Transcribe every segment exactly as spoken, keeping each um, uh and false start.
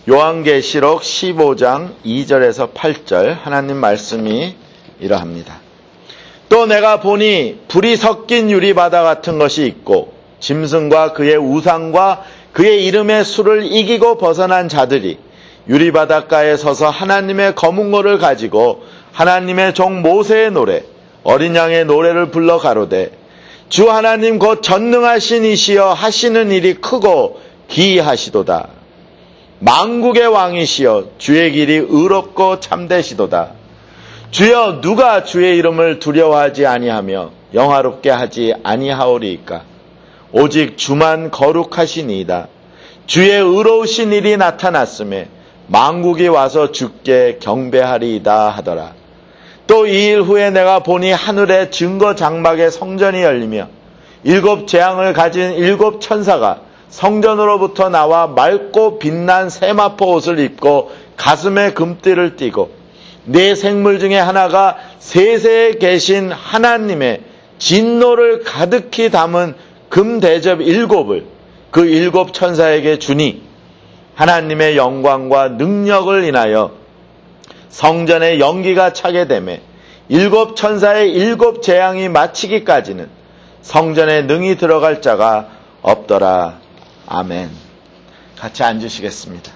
요한계시록 십오 장 이 절에서 팔 절 하나님 말씀이 이러합니다. 또 내가 보니 불이 섞인 유리바다 같은 것이 있고 짐승과 그의 우상과 그의 이름의 수를 이기고 벗어난 자들이 유리바닷가에 서서 하나님의 거문고를 가지고 하나님의 종 모세의 노래 어린 양의 노래를 불러 가로되 주 하나님 곧 전능하신 이시여 하시는 일이 크고 기이하시도다. 만국의 왕이시여 주의 길이 의롭고 참되시도다. 주여 누가 주의 이름을 두려워하지 아니하며 영화롭게 하지 아니하오리이까. 오직 주만 거룩하시니이다. 주의 의로우신 일이 나타났음에 만국이 와서 주께 경배하리이다 하더라. 또 이 일 후에 내가 보니 하늘의 증거 장막의 성전이 열리며 일곱 재앙을 가진 일곱 천사가 성전으로부터 나와 맑고 빛난 세마포 옷을 입고 가슴에 금띠를 띠고 네 생물 중에 하나가 세세에 계신 하나님의 진노를 가득히 담은 금대접 일곱을 그 일곱 천사에게 주니 하나님의 영광과 능력을 인하여 성전에 연기가 차게 되매 일곱 천사의 일곱 재앙이 마치기까지는 성전에 능히 들어갈 자가 없더라. 아멘. 같이 앉으시겠습니다.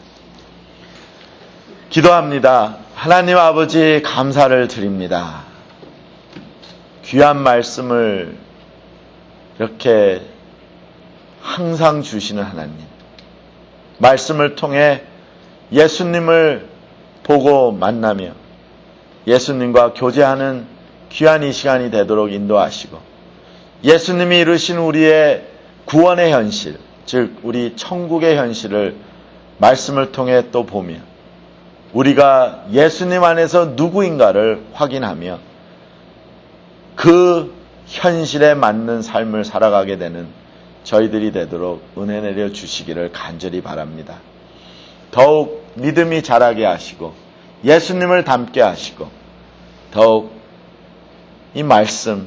기도합니다. 하나님 아버지 감사를 드립니다. 귀한 말씀을 이렇게 항상 주시는 하나님. 말씀을 통해 예수님을 보고 만나며 예수님과 교제하는 귀한 이 시간이 되도록 인도하시고 예수님이 이루신 우리의 구원의 현실, 즉 우리 천국의 현실을 말씀을 통해 또 보며 우리가 예수님 안에서 누구인가를 확인하며 그 현실에 맞는 삶을 살아가게 되는 저희들이 되도록 은혜 내려 주시기를 간절히 바랍니다. 더욱 믿음이 자라게 하시고 예수님을 닮게 하시고 더욱 이 말씀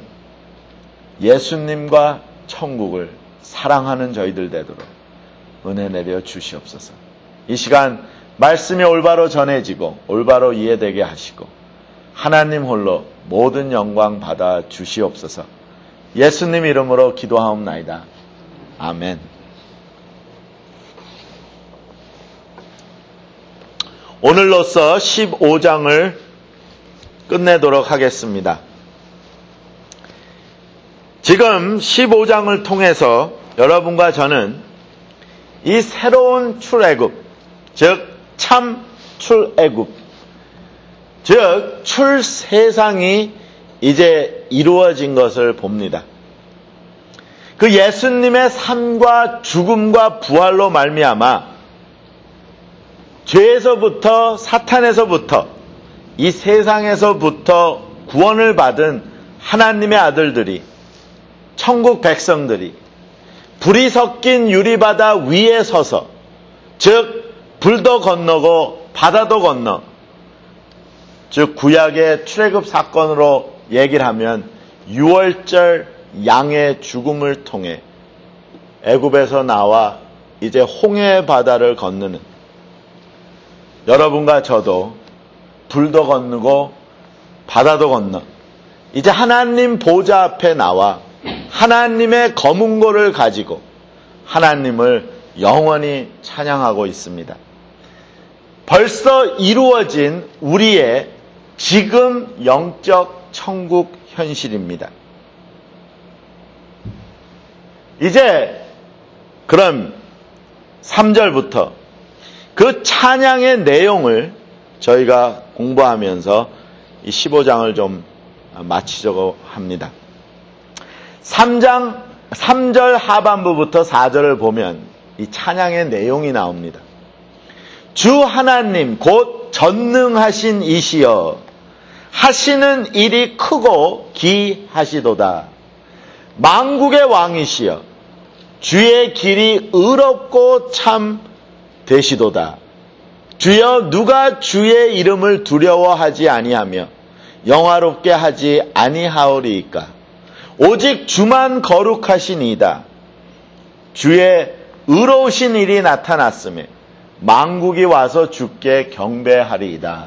예수님과 천국을 사랑하는 저희들 되도록 은혜 내려 주시옵소서. 이 시간 말씀이 올바로 전해지고 올바로 이해되게 하시고 하나님 홀로 모든 영광 받아 주시옵소서. 예수님 이름으로 기도하옵나이다. 아멘. 오늘로써 십오 장을 끝내도록 하겠습니다. 지금 십오 장을 통해서 여러분과 저는 이 새로운 출애굽, 즉 참 출애굽, 즉 출세상이 이제 이루어진 것을 봅니다. 그 예수님의 삶과 죽음과 부활로 말미암아 죄에서부터 사탄에서부터 이 세상에서부터 구원을 받은 하나님의 아들들이 천국 백성들이 불이 섞인 유리바다 위에 서서 즉 불도 건너고 바다도 건너 즉 구약의 출애굽 사건으로 얘기를 하면 유월절 양의 죽음을 통해 애굽에서 나와 이제 홍해 바다를 건너는 여러분과 저도 불도 건너고 바다도 건너 이제 하나님 보좌 앞에 나와 하나님의 거문고를 가지고 하나님을 영원히 찬양하고 있습니다. 벌써 이루어진 우리의 지금 영적 천국 현실입니다. 이제 그럼 삼 절부터 그 찬양의 내용을 저희가 공부하면서 이 십오 장을 좀 마치려고 합니다. 삼 장, 삼 절 하반부부터 사 절을 보면 이 찬양의 내용이 나옵니다. 주 하나님 곧 전능하신 이시여 하시는 일이 크고 기하시도다. 만국의 왕이시여 주의 길이 의롭고 참 되시도다. 주여 누가 주의 이름을 두려워하지 아니하며 영화롭게 하지 아니하오리이까. 오직 주만 거룩하시니이다. 주의 의로우신 일이 나타났음에 만국이 와서 주께 경배하리이다.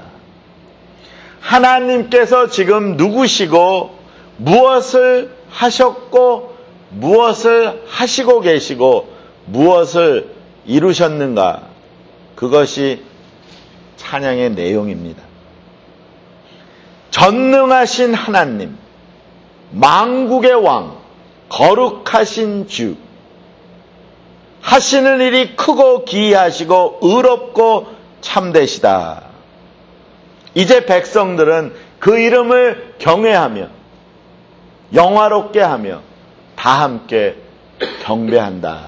하나님께서 지금 누구시고 무엇을 하셨고 무엇을 하시고 계시고 무엇을 이루셨는가, 그것이 찬양의 내용입니다. 전능하신 하나님, 만국의 왕, 거룩하신 주, 하시는 일이 크고 기이하시고 의롭고 참되시다. 이제 백성들은 그 이름을 경외하며 영화롭게 하며 다 함께 경배한다.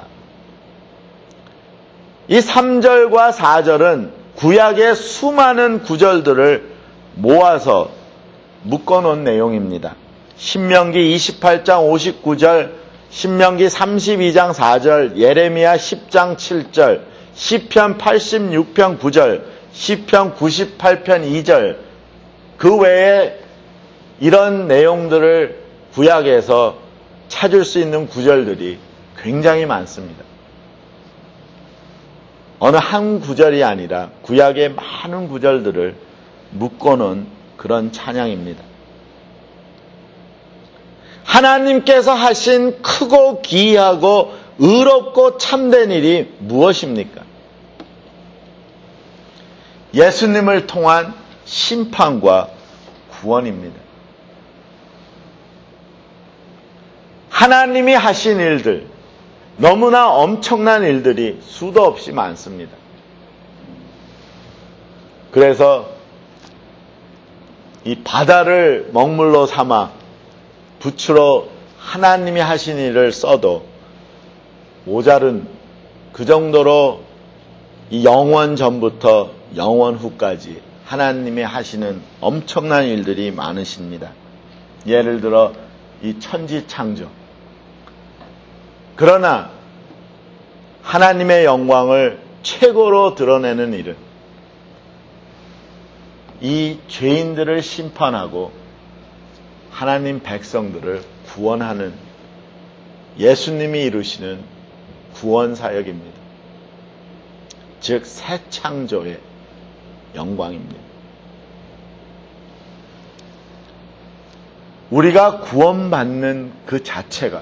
이 삼 절과 사 절은 구약의 수많은 구절들을 모아서 묶어놓은 내용입니다. 신명기 이십팔 장 오십구 절, 신명기 삼십이 장 사 절, 예레미야 십 장 칠 절, 시편 팔십육 편 구 절, 시편 구십팔 편 이 절, 그 외에 이런 내용들을 구약에서 찾을 수 있는 구절들이 굉장히 많습니다. 어느 한 구절이 아니라 구약의 많은 구절들을 묶어놓은 그런 찬양입니다. 하나님께서 하신 크고 기이하고 의롭고 참된 일이 무엇입니까? 예수님을 통한 심판과 구원입니다. 하나님이 하신 일들, 너무나 엄청난 일들이 수도 없이 많습니다. 그래서 이 바다를 먹물로 삼아 부추로 하나님이 하신 일을 써도 모자른, 그 정도로 이 영원 전부터 영원 후까지 하나님이 하시는 엄청난 일들이 많으십니다. 예를 들어 이 천지 창조. 그러나 하나님의 영광을 최고로 드러내는 일은 이 죄인들을 심판하고 하나님 백성들을 구원하는 예수님이 이루시는 구원 사역입니다. 즉 새 창조의 영광입니다. 우리가 구원받는 그 자체가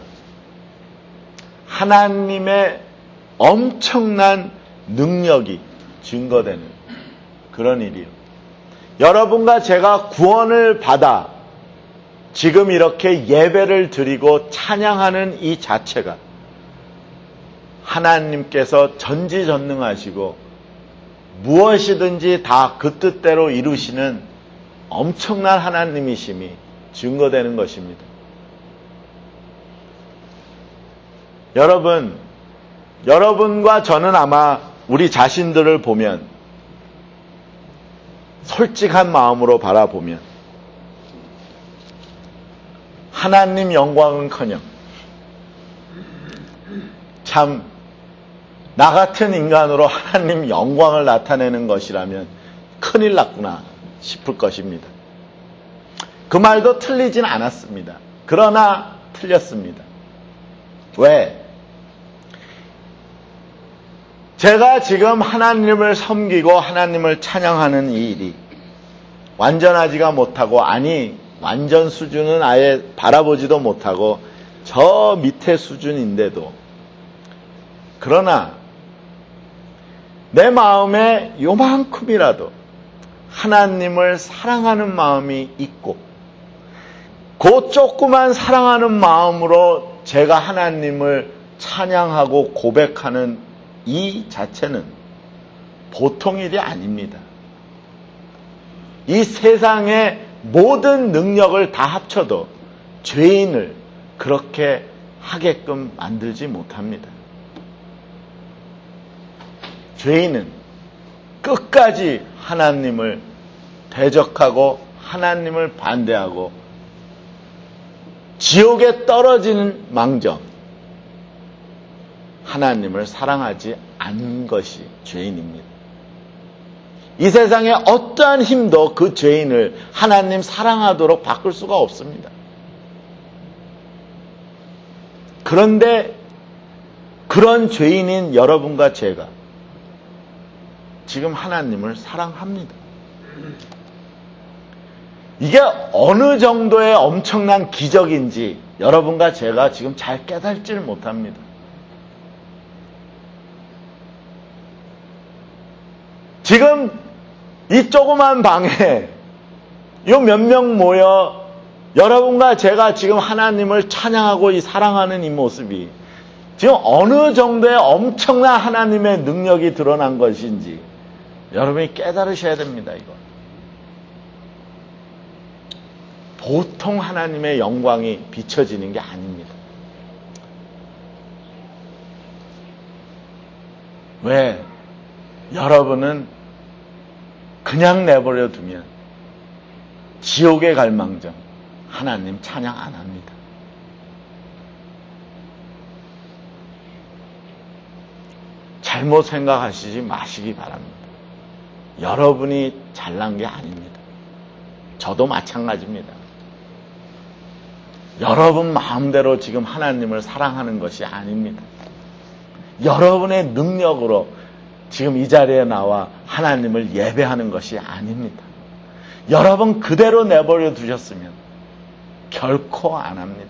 하나님의 엄청난 능력이 증거되는 그런 일이요. 여러분과 제가 구원을 받아 지금 이렇게 예배를 드리고 찬양하는 이 자체가 하나님께서 전지전능하시고 무엇이든지 다 그 뜻대로 이루시는 엄청난 하나님이심이 증거되는 것입니다. 여러분, 여러분과 저는 아마 우리 자신들을 보면, 솔직한 마음으로 바라보면 하나님 영광은커녕 참 나 같은 인간으로 하나님 영광을 나타내는 것이라면 큰일 났구나 싶을 것입니다. 그 말도 틀리진 않았습니다. 그러나 틀렸습니다. 왜? 제가 지금 하나님을 섬기고 하나님을 찬양하는 이 일이 완전하지가 못하고, 아니 완전 수준은 아예 바라보지도 못하고 저 밑에 수준인데도, 그러나 내 마음에 요만큼이라도 하나님을 사랑하는 마음이 있고, 그 조그만 사랑하는 마음으로 제가 하나님을 찬양하고 고백하는 이 자체는 보통 일이 아닙니다. 이 세상의 모든 능력을 다 합쳐도 죄인을 그렇게 하게끔 만들지 못합니다. 죄인은 끝까지 하나님을 대적하고 하나님을 반대하고 지옥에 떨어지는 망정 하나님을 사랑하지 않는 것이 죄인입니다. 이 세상에 어떠한 힘도 그 죄인을 하나님 사랑하도록 바꿀 수가 없습니다. 그런데 그런 죄인인 여러분과 제가 지금 하나님을 사랑합니다. 이게 어느 정도의 엄청난 기적인지 여러분과 제가 지금 잘 깨닫지를 못합니다. 지금 이 조그만 방에 요 몇 명 모여 여러분과 제가 지금 하나님을 찬양하고 이 사랑하는 이 모습이 지금 어느 정도의 엄청난 하나님의 능력이 드러난 것인지 여러분이 깨달으셔야 됩니다. 이거 보통 하나님의 영광이 비춰지는 게 아닙니다. 왜? 여러분은 그냥 내버려 두면 지옥에 갈 망정 하나님 찬양 안 합니다. 잘못 생각하시지 마시기 바랍니다. 여러분이 잘난 게 아닙니다. 저도 마찬가지입니다. 여러분 마음대로 지금 하나님을 사랑하는 것이 아닙니다. 여러분의 능력으로 지금 이 자리에 나와 하나님을 예배하는 것이 아닙니다. 여러분 그대로 내버려 두셨으면 결코 안 합니다.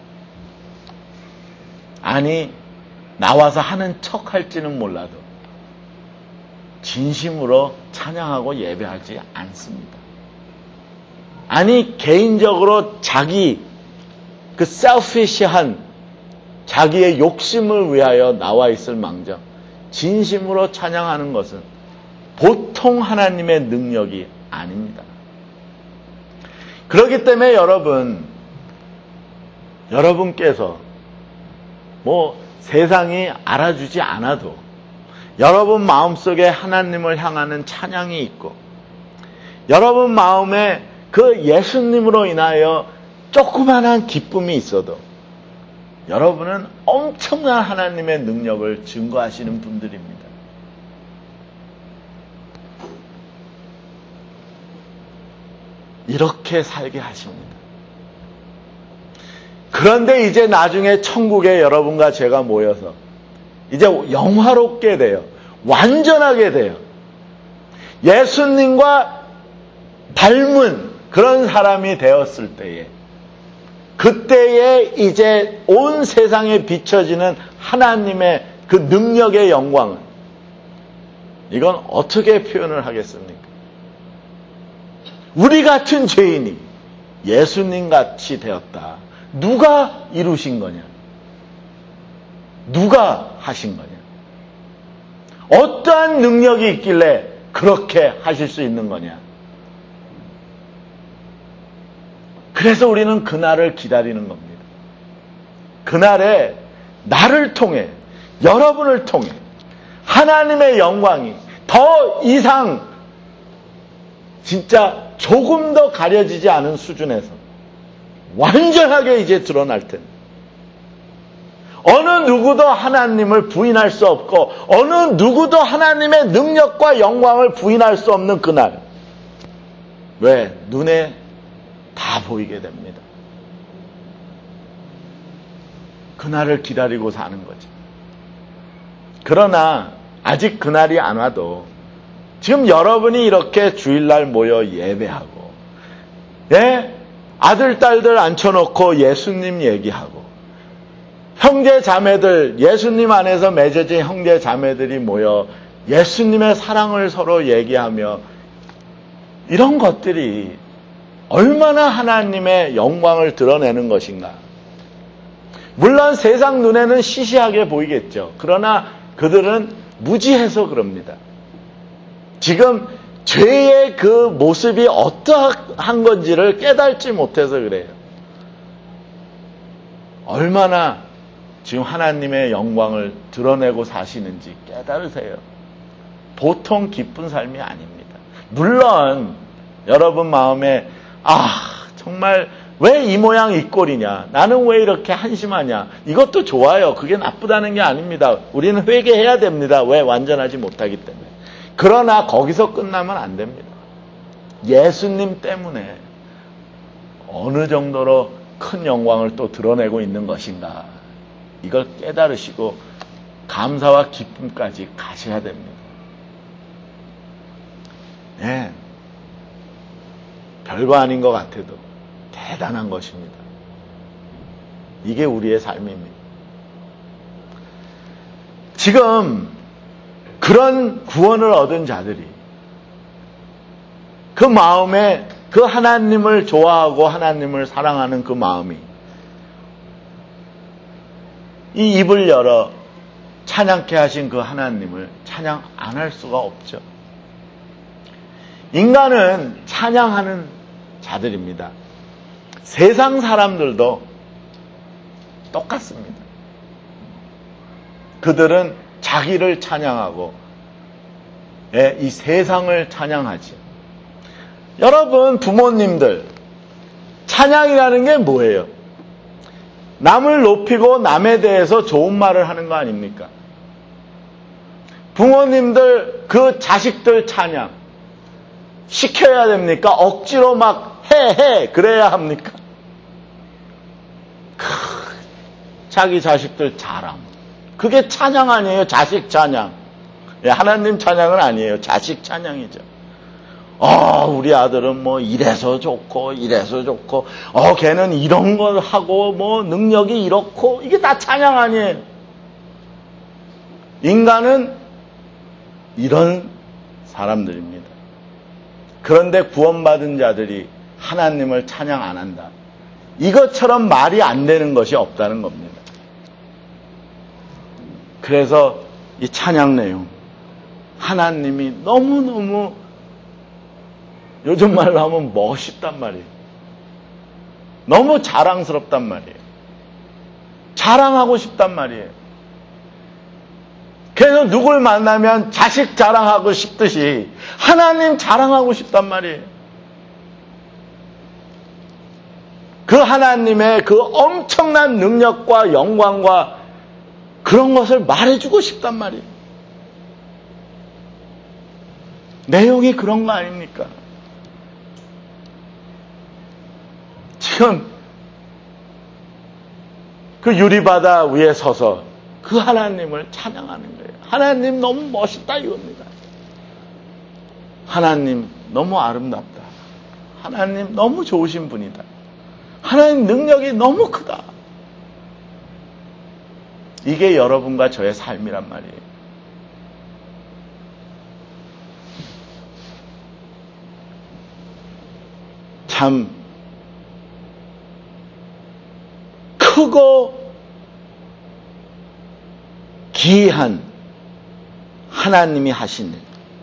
아니, 나와서 하는 척 할지는 몰라도 진심으로 찬양하고 예배하지 않습니다. 아니, 개인적으로 자기 그 셀피시한 자기의 욕심을 위하여 나와 있을 망정 진심으로 찬양하는 것은 보통 하나님의 능력이 아닙니다. 그렇기 때문에 여러분, 여러분께서 뭐 세상이 알아주지 않아도 여러분 마음속에 하나님을 향하는 찬양이 있고 여러분 마음에 그 예수님으로 인하여 조그만한 기쁨이 있어도 여러분은 엄청난 하나님의 능력을 증거하시는 분들입니다. 이렇게 살게 하십니다. 그런데 이제 나중에 천국에 여러분과 제가 모여서 이제 영화롭게 돼요. 완전하게 돼요. 예수님과 닮은 그런 사람이 되었을 때에 그때에 이제 온 세상에 비춰지는 하나님의 그 능력의 영광은 이건 어떻게 표현을 하겠습니까? 우리 같은 죄인이 예수님 같이 되었다. 누가 이루신 거냐? 누가 하신 거냐? 어떠한 능력이 있길래 그렇게 하실 수 있는 거냐? 그래서 우리는 그날을 기다리는 겁니다. 그날에 나를 통해, 여러분을 통해 하나님의 영광이 더 이상 진짜 조금 더 가려지지 않은 수준에서 완전하게 이제 드러날 텐데 어느 누구도 하나님을 부인할 수 없고 어느 누구도 하나님의 능력과 영광을 부인할 수 없는 그날, 왜? 눈에 다 보이게 됩니다. 그날을 기다리고 사는 거죠. 그러나 아직 그날이 안 와도 지금 여러분이 이렇게 주일날 모여 예배하고, 예? 아들, 딸들 앉혀놓고 예수님 얘기하고, 형제, 자매들, 예수님 안에서 맺어진 형제, 자매들이 모여 예수님의 사랑을 서로 얘기하며 이런 것들이 얼마나 하나님의 영광을 드러내는 것인가. 물론 세상 눈에는 시시하게 보이겠죠. 그러나 그들은 무지해서 그럽니다. 지금 죄의 그 모습이 어떠한 건지를 깨닫지 못해서 그래요. 얼마나 지금 하나님의 영광을 드러내고 사시는지 깨달으세요. 보통 기쁜 삶이 아닙니다. 물론 여러분 마음에 아 정말 왜 이 모양 이 꼴이냐, 나는 왜 이렇게 한심하냐, 이것도 좋아요. 그게 나쁘다는 게 아닙니다. 우리는 회개해야 됩니다. 왜? 완전하지 못하기 때문에. 그러나 거기서 끝나면 안 됩니다. 예수님 때문에 어느 정도로 큰 영광을 또 드러내고 있는 것인가, 이걸 깨달으시고 감사와 기쁨까지 가셔야 됩니다. 예, 별거 아닌 것 같아도 대단한 것입니다. 이게 우리의 삶입니다. 지금 그런 구원을 얻은 자들이 그 마음에 그 하나님을 좋아하고 하나님을 사랑하는 그 마음이 이 입을 열어 찬양케 하신 그 하나님을 찬양 안 할 수가 없죠. 인간은 찬양하는 자들입니다. 세상 사람들도 똑같습니다. 그들은 자기를 찬양하고 예, 이 세상을 찬양하지. 여러분 부모님들 찬양이라는 게 뭐예요? 남을 높이고 남에 대해서 좋은 말을 하는 거 아닙니까? 부모님들 그 자식들 찬양 시켜야 됩니까? 억지로 막 해, 해 그래야 합니까? 크, 자기 자식들 자랑. 그게 찬양 아니에요. 자식 찬양. 예, 하나님 찬양은 아니에요. 자식 찬양이죠. 어, 우리 아들은 뭐 이래서 좋고 이래서 좋고 어, 걔는 이런 걸 하고 뭐 능력이 이렇고 이게 다 찬양 아니에요. 인간은 이런 사람들입니다. 그런데 구원받은 자들이 하나님을 찬양 안 한다. 이것처럼 말이 안 되는 것이 없다는 겁니다. 그래서 이 찬양 내용 하나님이 너무너무 요즘 말로 하면 멋있단 말이에요. 너무 자랑스럽단 말이에요. 자랑하고 싶단 말이에요. 그래서 누굴 만나면 자식 자랑하고 싶듯이 하나님 자랑하고 싶단 말이에요. 그 하나님의 그 엄청난 능력과 영광과 그런 것을 말해주고 싶단 말이에요. 내용이 그런 거 아닙니까? 지금 그 유리바다 위에 서서 그 하나님을 찬양하는 거예요. 하나님 너무 멋있다 이겁니다. 하나님 너무 아름답다. 하나님 너무 좋으신 분이다. 하나님 능력이 너무 크다. 이게 여러분과 저의 삶이란 말이에요. 참 크고 기이한 하나님이 하신 일.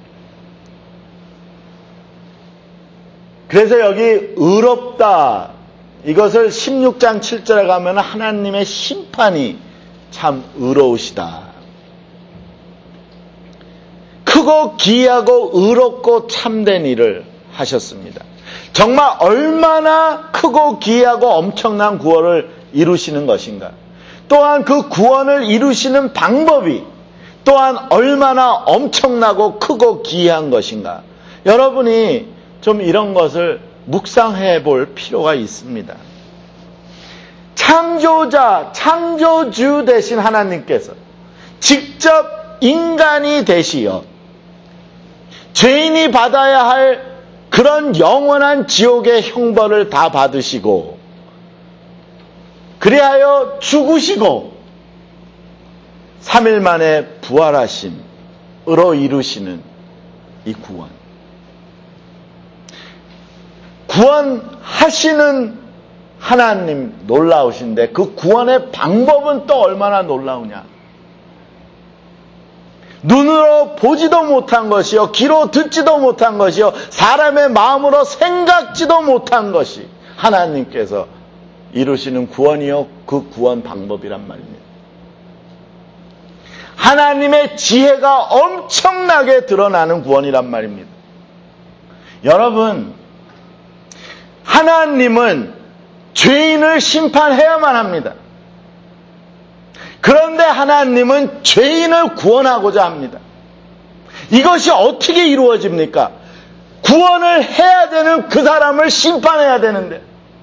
그래서 여기 의롭다 이것을 십육 장 칠 절에 가면 하나님의 심판이 참 의로우시다. 크고 기이하고 의롭고 참된 일을 하셨습니다. 정말 얼마나 크고 기이하고 엄청난 구원을 이루시는 것인가. 또한 그 구원을 이루시는 방법이 또한 얼마나 엄청나고 크고 기이한 것인가. 여러분이 좀 이런 것을 묵상해 볼 필요가 있습니다. 창조자, 창조주 되신 하나님께서 직접 인간이 되시어 죄인이 받아야 할 그런 영원한 지옥의 형벌을 다 받으시고 그리하여 죽으시고 삼 일 만에 부활하심으로 이루시는 이 구원. 구원하시는 하나님 놀라우신데 그 구원의 방법은 또 얼마나 놀라우냐. 눈으로 보지도 못한 것이요 귀로 듣지도 못한 것이요 사람의 마음으로 생각지도 못한 것이 하나님께서 이루시는 구원이요 그 구원 방법이란 말입니다. 하나님의 지혜가 엄청나게 드러나는 구원이란 말입니다. 여러분, 하나님은 죄인을 심판해야만 합니다. 그런데 하나님은 죄인을 구원하고자 합니다. 이것이 어떻게 이루어집니까? 구원을 해야 되는 그 사람을 심판해야 되는데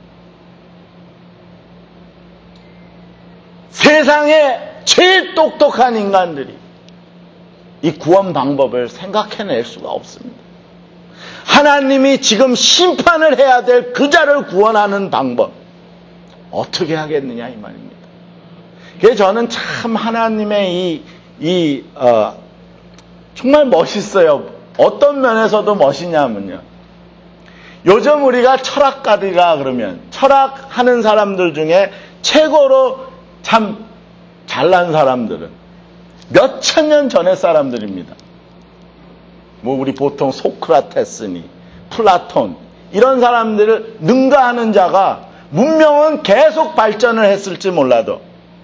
세상에 제일 똑똑한 인간들이 이 구원 방법을 생각해낼 수가 없습니다. 하나님이 지금 심판을 해야 될 그 자를 구원하는 방법 어떻게 하겠느냐 이 말입니다. 그래서 저는 참 하나님의 이, 이 어, 정말 멋있어요. 어떤 면에서도 멋있냐면요. 요즘 우리가 철학가들이라 그러면 철학하는 사람들 중에 최고로 참 잘난 사람들은 몇 천 년 전의 사람들입니다. 뭐 우리 보통 소크라테스니 플라톤 이런 사람들을 능가하는 자가 문명은 계속 발전을 했을지 몰라도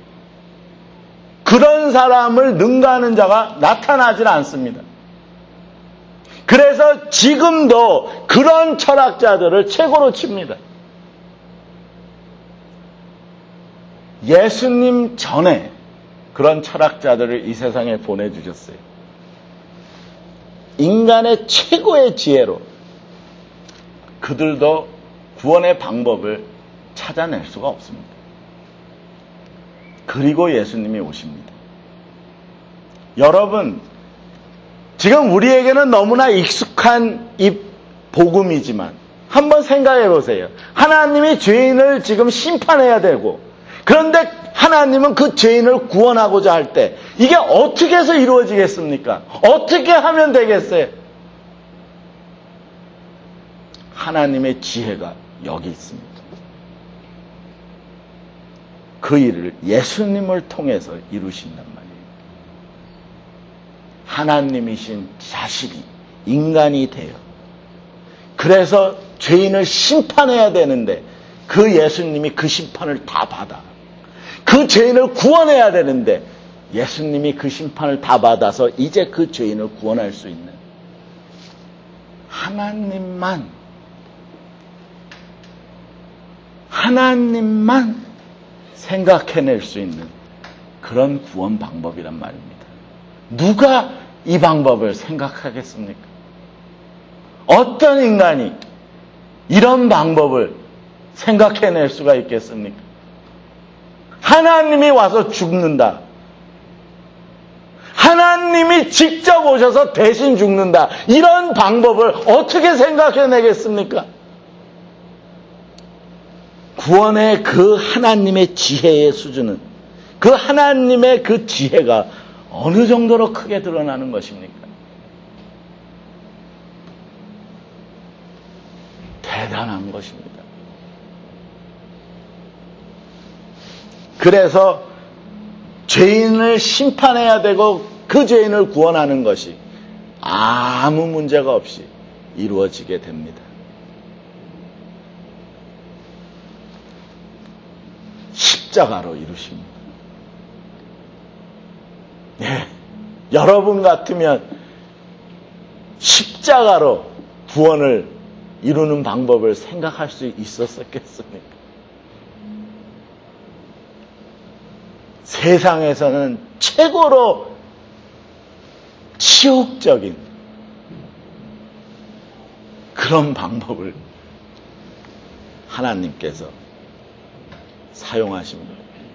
그런 사람을 능가하는 자가 나타나질 않습니다. 그래서 지금도 그런 철학자들을 최고로 칩니다. 예수님 전에 그런 철학자들을 이 세상에 보내주셨어요. 인간의 최고의 지혜로 그들도 구원의 방법을 찾아낼 수가 없습니다. 그리고 예수님이 오십니다. 여러분, 지금 우리에게는 너무나 익숙한 이 복음이지만 한번 생각해 보세요. 하나님이 죄인을 지금 심판해야 되고 그런데 하나님은 그 죄인을 구원하고자 할 때 이게 어떻게 해서 이루어지겠습니까? 어떻게 하면 되겠어요? 하나님의 지혜가 여기 있습니다. 그 일을 예수님을 통해서 이루신단 말이에요. 하나님이신 자식이 인간이 되어 그래서 죄인을 심판해야 되는데 그 예수님이 그 심판을 다 받아. 그 죄인을 구원해야 되는데 예수님이 그 심판을 다 받아서 이제 그 죄인을 구원할 수 있는 하나님만 하나님만 생각해낼 수 있는 그런 구원 방법이란 말입니다. 누가 이 방법을 생각하겠습니까? 어떤 인간이 이런 방법을 생각해낼 수가 있겠습니까? 하나님이 와서 죽는다. 하나님이 직접 오셔서 대신 죽는다. 이런 방법을 어떻게 생각해내겠습니까? 구원의 그 하나님의 지혜의 수준은 그 하나님의 그 지혜가 어느 정도로 크게 드러나는 것입니까? 대단한 것입니다. 그래서 죄인을 심판해야 되고 그 죄인을 구원하는 것이 아무 문제가 없이 이루어지게 됩니다. 십자가로 이루십니다. 네, 여러분 같으면 십자가로 구원을 이루는 방법을 생각할 수 있었겠습니까? 세상에서는 최고로 치욕적인 그런 방법을 하나님께서 사용하십니다.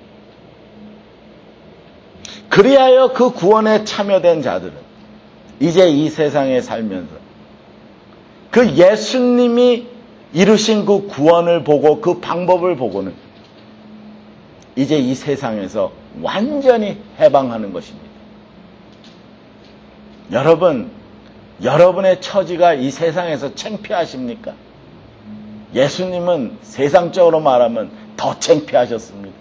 그리하여 그 구원에 참여된 자들은 이제 이 세상에 살면서 그 예수님이 이루신 그 구원을 보고 그 방법을 보고는 이제 이 세상에서 완전히 해방하는 것입니다. 여러분, 여러분의 처지가 이 세상에서 창피하십니까? 예수님은 세상적으로 말하면 더 창피하셨습니다.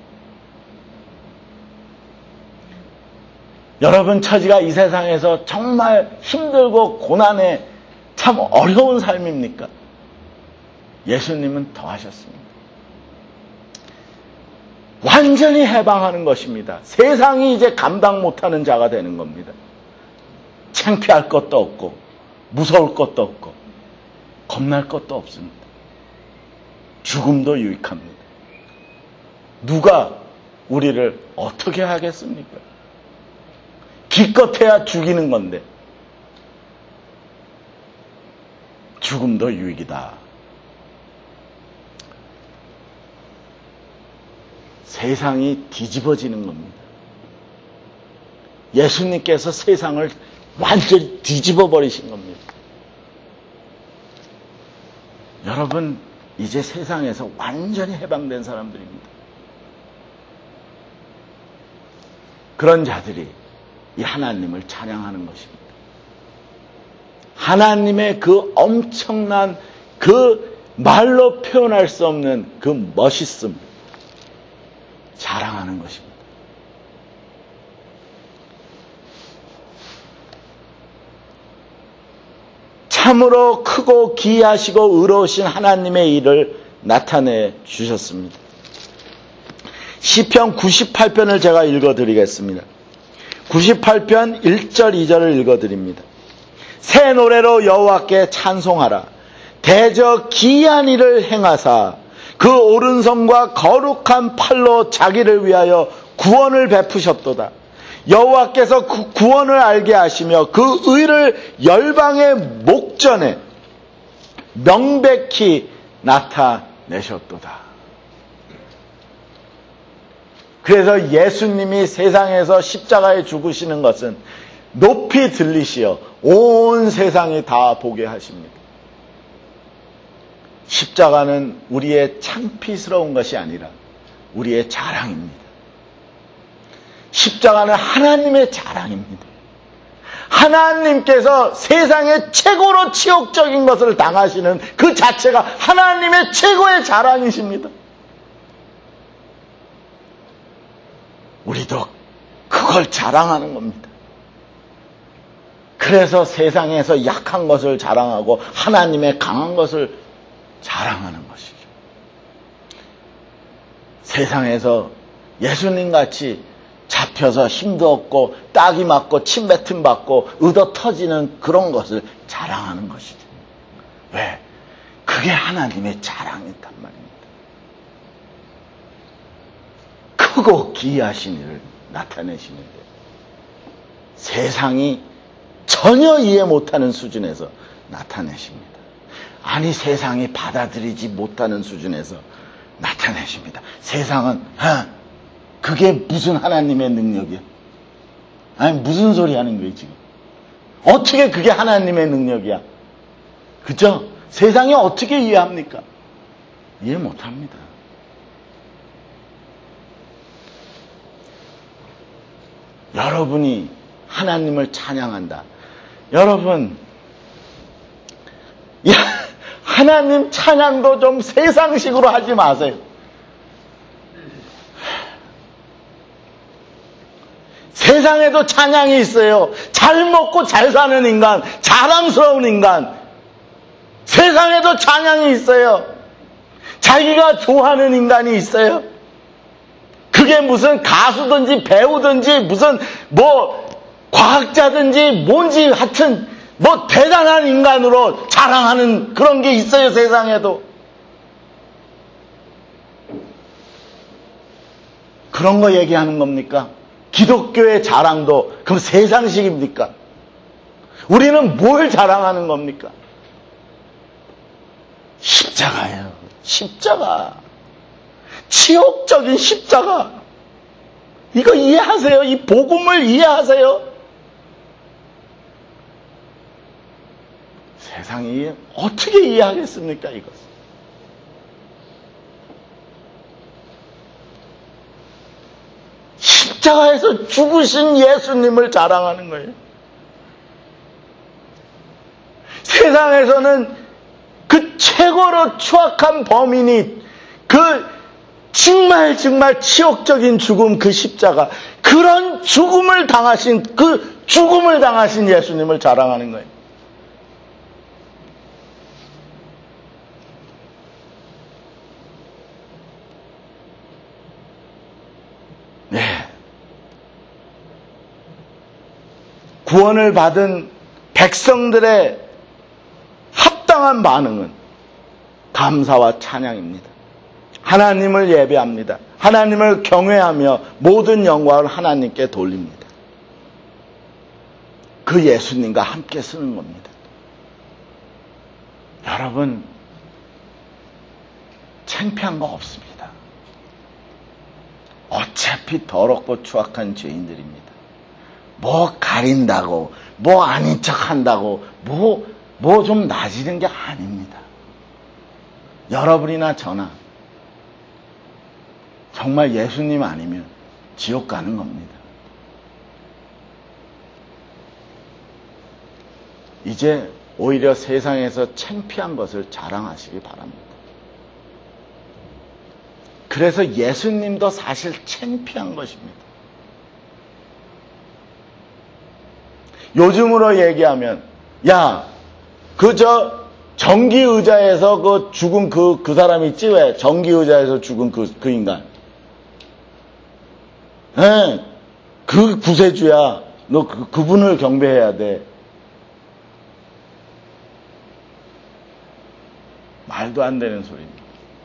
여러분 처지가 이 세상에서 정말 힘들고 고난에 참 어려운 삶입니까? 예수님은 더 하셨습니다. 완전히 해방하는 것입니다. 세상이 이제 감당 못하는 자가 되는 겁니다. 창피할 것도 없고 무서울 것도 없고 겁날 것도 없습니다. 죽음도 유익합니다. 누가 우리를 어떻게 하겠습니까? 기껏해야 죽이는 건데 죽음도 유익이다. 세상이 뒤집어지는 겁니다. 예수님께서 세상을 완전히 뒤집어 버리신 겁니다. 여러분, 이제 세상에서 완전히 해방된 사람들입니다. 그런 자들이 이 하나님을 찬양하는 것입니다. 하나님의 그 엄청난 그 말로 표현할 수 없는 그 멋있음 자랑하는 것입니다. 참으로 크고 기이하시고 의로우신 하나님의 일을 나타내 주셨습니다. 시편 구십팔 편을 제가 읽어드리겠습니다. 구십팔 편 일 절 이 절을 읽어드립니다. 새 노래로 여호와께 찬송하라. 대저 기이한 일을 행하사 그 오른손과 거룩한 팔로 자기를 위하여 구원을 베푸셨도다. 여호와께서 그 구원을 알게 하시며 그 의를 열방의 목전에 명백히 나타내셨도다. 그래서 예수님이 세상에서 십자가에 죽으시는 것은 높이 들리시어 온 세상이 다 보게 하십니다. 십자가는 우리의 창피스러운 것이 아니라 우리의 자랑입니다. 십자가는 하나님의 자랑입니다. 하나님께서 세상의 최고로 치욕적인 것을 당하시는 그 자체가 하나님의 최고의 자랑이십니다. 우리도 그걸 자랑하는 겁니다. 그래서 세상에서 약한 것을 자랑하고 하나님의 강한 것을 자랑하는 것이죠. 세상에서 예수님같이 잡혀서 힘도 없고 딱이 맞고 침뱉음 받고 의도 터지는 그런 것을 자랑하는 것이죠. 왜? 그게 하나님의 자랑이단 말입니다. 크고 기이하신 일을 나타내시는데 세상이 전혀 이해 못하는 수준에서 나타내십니다. 아니 세상이 받아들이지 못하는 수준에서 나타내십니다. 세상은 아, 그게 무슨 하나님의 능력이야? 아니 무슨 소리 하는 거예요 지금? 어떻게 그게 하나님의 능력이야? 그죠? 세상이 어떻게 이해합니까? 이해 못합니다. 여러분이 하나님을 찬양한다. 여러분, 야, 하나님 찬양도 좀 세상식으로 하지 마세요. 세상에도 찬양이 있어요. 잘 먹고 잘 사는 인간, 자랑스러운 인간. 세상에도 찬양이 있어요. 자기가 좋아하는 인간이 있어요. 그게 무슨 가수든지 배우든지 무슨 뭐 과학자든지 뭔지 하여튼 뭐 대단한 인간으로 자랑하는 그런 게 있어요. 세상에도. 그런 거 얘기하는 겁니까? 기독교의 자랑도 그럼 세상식입니까? 우리는 뭘 자랑하는 겁니까? 십자가예요. 십자가. 치욕적인 십자가. 이거 이해하세요? 이 복음을 이해하세요? 세상이 어떻게 이해하겠습니까? 이것을. 십자가에서 죽으신 예수님을 자랑하는 거예요. 세상에서는 그 최고로 추악한 범인이 그 정말 정말 치욕적인 죽음, 그 십자가, 그런 죽음을 당하신 그 죽음을 당하신 예수님을 자랑하는 거예요. 네. 구원을 받은 백성들의 합당한 반응은 감사와 찬양입니다. 하나님을 예배합니다. 하나님을 경외하며 모든 영광을 하나님께 돌립니다. 그 예수님과 함께 쓰는 겁니다. 여러분, 창피한 거 없습니다. 어차피 더럽고 추악한 죄인들입니다. 뭐 가린다고, 뭐 아닌 척 한다고, 뭐, 뭐 좀 나지는 게 아닙니다. 여러분이나 저나 정말 예수님 아니면 지옥 가는 겁니다. 이제 오히려 세상에서 창피한 것을 자랑하시기 바랍니다. 그래서 예수님도 사실 창피한 것입니다. 요즘으로 얘기하면, 야, 그 저 전기의자에서 그 죽은 그, 그 사람 있지? 왜? 전기의자에서 죽은 그, 그 인간. 예, 그 구세주야. 너 그, 그분을 경배해야 돼. 말도 안 되는 소리입니다.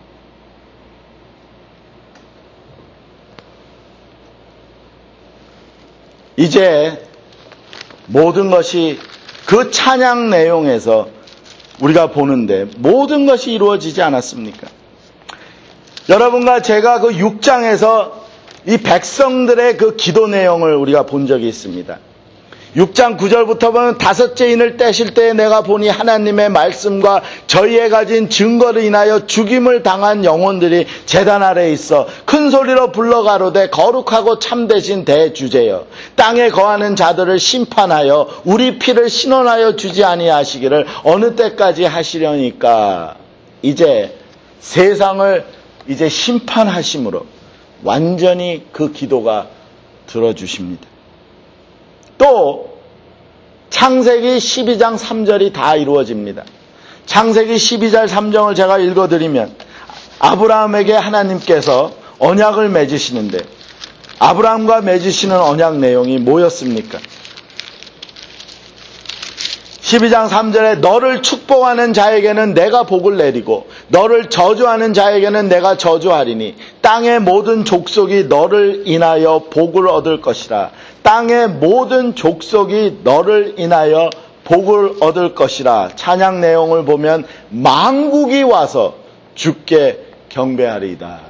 이제 모든 것이 그 찬양 내용에서 우리가 보는데 모든 것이 이루어지지 않았습니까? 여러분과 제가 그 육 장에서 이 백성들의 그 기도 내용을 우리가 본 적이 있습니다. 육 장 구 절부터 보면 다섯째 인을 떼실 때에 내가 보니 하나님의 말씀과 저희의 가진 증거를 인하여 죽임을 당한 영혼들이 제단 아래에 있어 큰 소리로 불러가로되 거룩하고 참되신 대주제여 땅에 거하는 자들을 심판하여 우리 피를 신원하여 주지 아니하시기를 어느 때까지 하시려니까. 이제 세상을 이제 심판하심으로 완전히 그 기도가 들어주십니다. 또 창세기 십이 장 삼 절이 다 이루어집니다. 창세기 십이 장 삼 절을 제가 읽어드리면 아브라함에게 하나님께서 언약을 맺으시는데 아브라함과 맺으시는 언약 내용이 뭐였습니까? 십이 장 삼 절에 너를 축복하는 자에게는 내가 복을 내리고 너를 저주하는 자에게는 내가 저주하리니 땅의 모든 족속이 너를 인하여 복을 얻을 것이라. 땅의 모든 족속이 너를 인하여 복을 얻을 것이라. 찬양 내용을 보면 만국이 와서 주께 경배하리이다.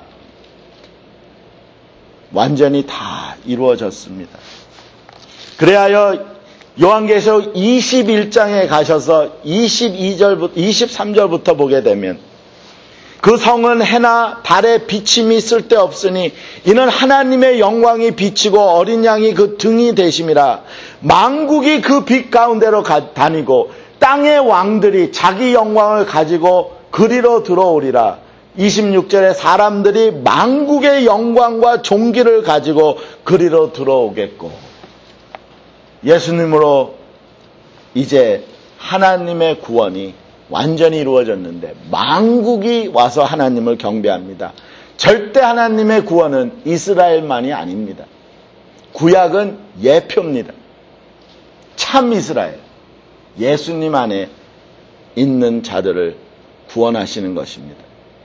완전히 다 이루어졌습니다. 그래하여 요한계시록 이십일 장에 가셔서 이십이 절부터 이십삼 절부터 보게 되면 그 성은 해나 달의 비침이 쓸데없으니 이는 하나님의 영광이 비치고 어린 양이 그 등이 되심이라. 만국이 그 빛 가운데로 가, 다니고 땅의 왕들이 자기 영광을 가지고 그리로 들어오리라. 이십육 절에 사람들이 만국의 영광과 존귀를 가지고 그리로 들어오겠고. 예수님으로 이제 하나님의 구원이 완전히 이루어졌는데 만국이 와서 하나님을 경배합니다. 절대 하나님의 구원은 이스라엘만이 아닙니다. 구약은 예표입니다. 참 이스라엘, 예수님 안에 있는 자들을 구원하시는 것입니다.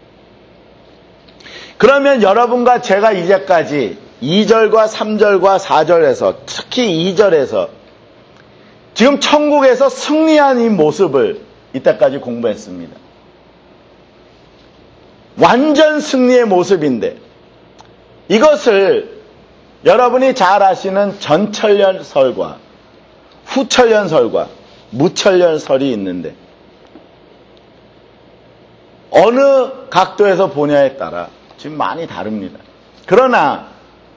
그러면 여러분과 제가 이제까지 이 절과 삼 절과 사 절에서 특히 이 절에서 지금 천국에서 승리한 이 모습을 이때까지 공부했습니다. 완전 승리의 모습인데 이것을 여러분이 잘 아시는 전철연설과 후철연설과 무철연설이 있는데 어느 각도에서 보냐에 따라 지금 많이 다릅니다. 그러나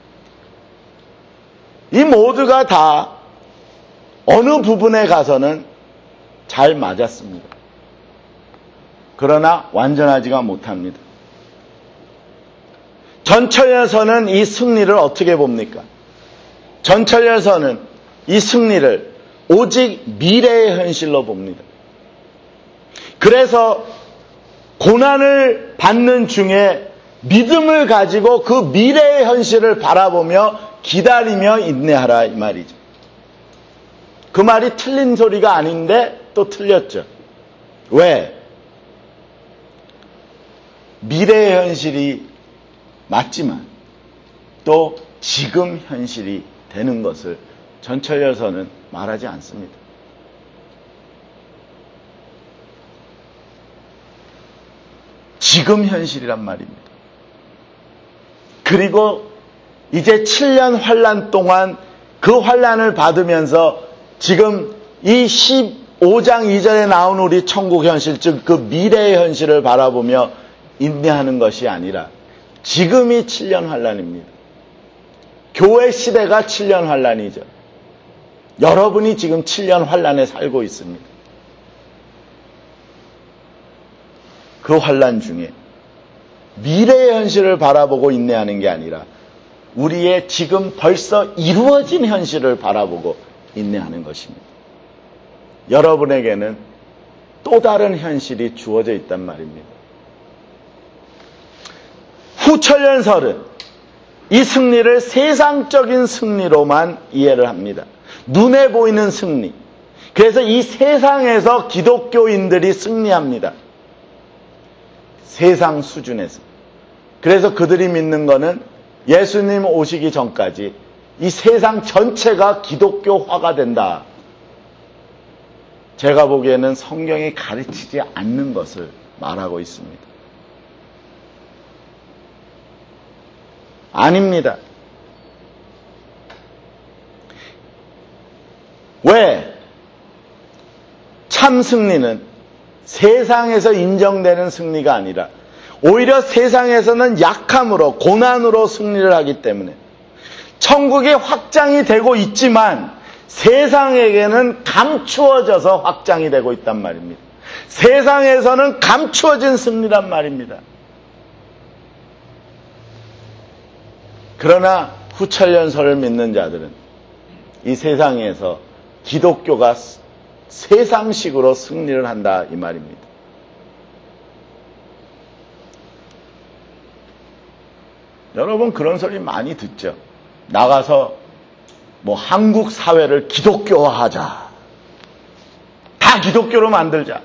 이 모두가 다 어느 부분에 가서는 잘 맞았습니다. 그러나 완전하지가 못합니다. 전철연서는 이 승리를 어떻게 봅니까? 전철연서는 이 승리를 오직 미래의 현실로 봅니다. 그래서 고난을 받는 중에 믿음을 가지고 그 미래의 현실을 바라보며 기다리며 인내하라 이 말이죠. 그 말이 틀린 소리가 아닌데 또 틀렸죠. 왜? 미래의 현실이 맞지만 또 지금 현실이 되는 것을 전철여서는 말하지 않습니다. 지금 현실이란 말입니다. 그리고 이제 칠 년 환난 동안 그 환난을 받으면서 지금 이 오 장 이 절에 나온 우리 천국 현실, 즉 그 미래의 현실을 바라보며 인내하는 것이 아니라 지금이 칠 년 환란입니다. 교회 시대가 칠 년 환란이죠. 여러분이 지금 칠 년 환란에 살고 있습니다. 그 환란 중에 미래의 현실을 바라보고 인내하는 게 아니라 우리의 지금 벌써 이루어진 현실을 바라보고 인내하는 것입니다. 여러분에게는 또 다른 현실이 주어져 있단 말입니다. 후천년설은 이 승리를 세상적인 승리로만 이해를 합니다. 눈에 보이는 승리. 그래서 이 세상에서 기독교인들이 승리합니다. 세상 수준에서. 그래서 그들이 믿는 거는 예수님 오시기 전까지 이 세상 전체가 기독교화가 된다. 제가 보기에는 성경이 가르치지 않는 것을 말하고 있습니다. 아닙니다. 왜? 참 승리는 세상에서 인정되는 승리가 아니라 오히려 세상에서는 약함으로, 고난으로 승리를 하기 때문에 천국이 확장이 되고 있지만 세상에게는 감추어져서 확장이 되고 있단 말입니다. 세상에서는 감추어진 승리란 말입니다. 그러나 후천년설을 믿는 자들은 이 세상에서 기독교가 세상식으로 승리를 한다 이 말입니다. 여러분 그런 소리 많이 듣죠. 나가서 뭐 한국 사회를 기독교화하자. 다 기독교로 만들자.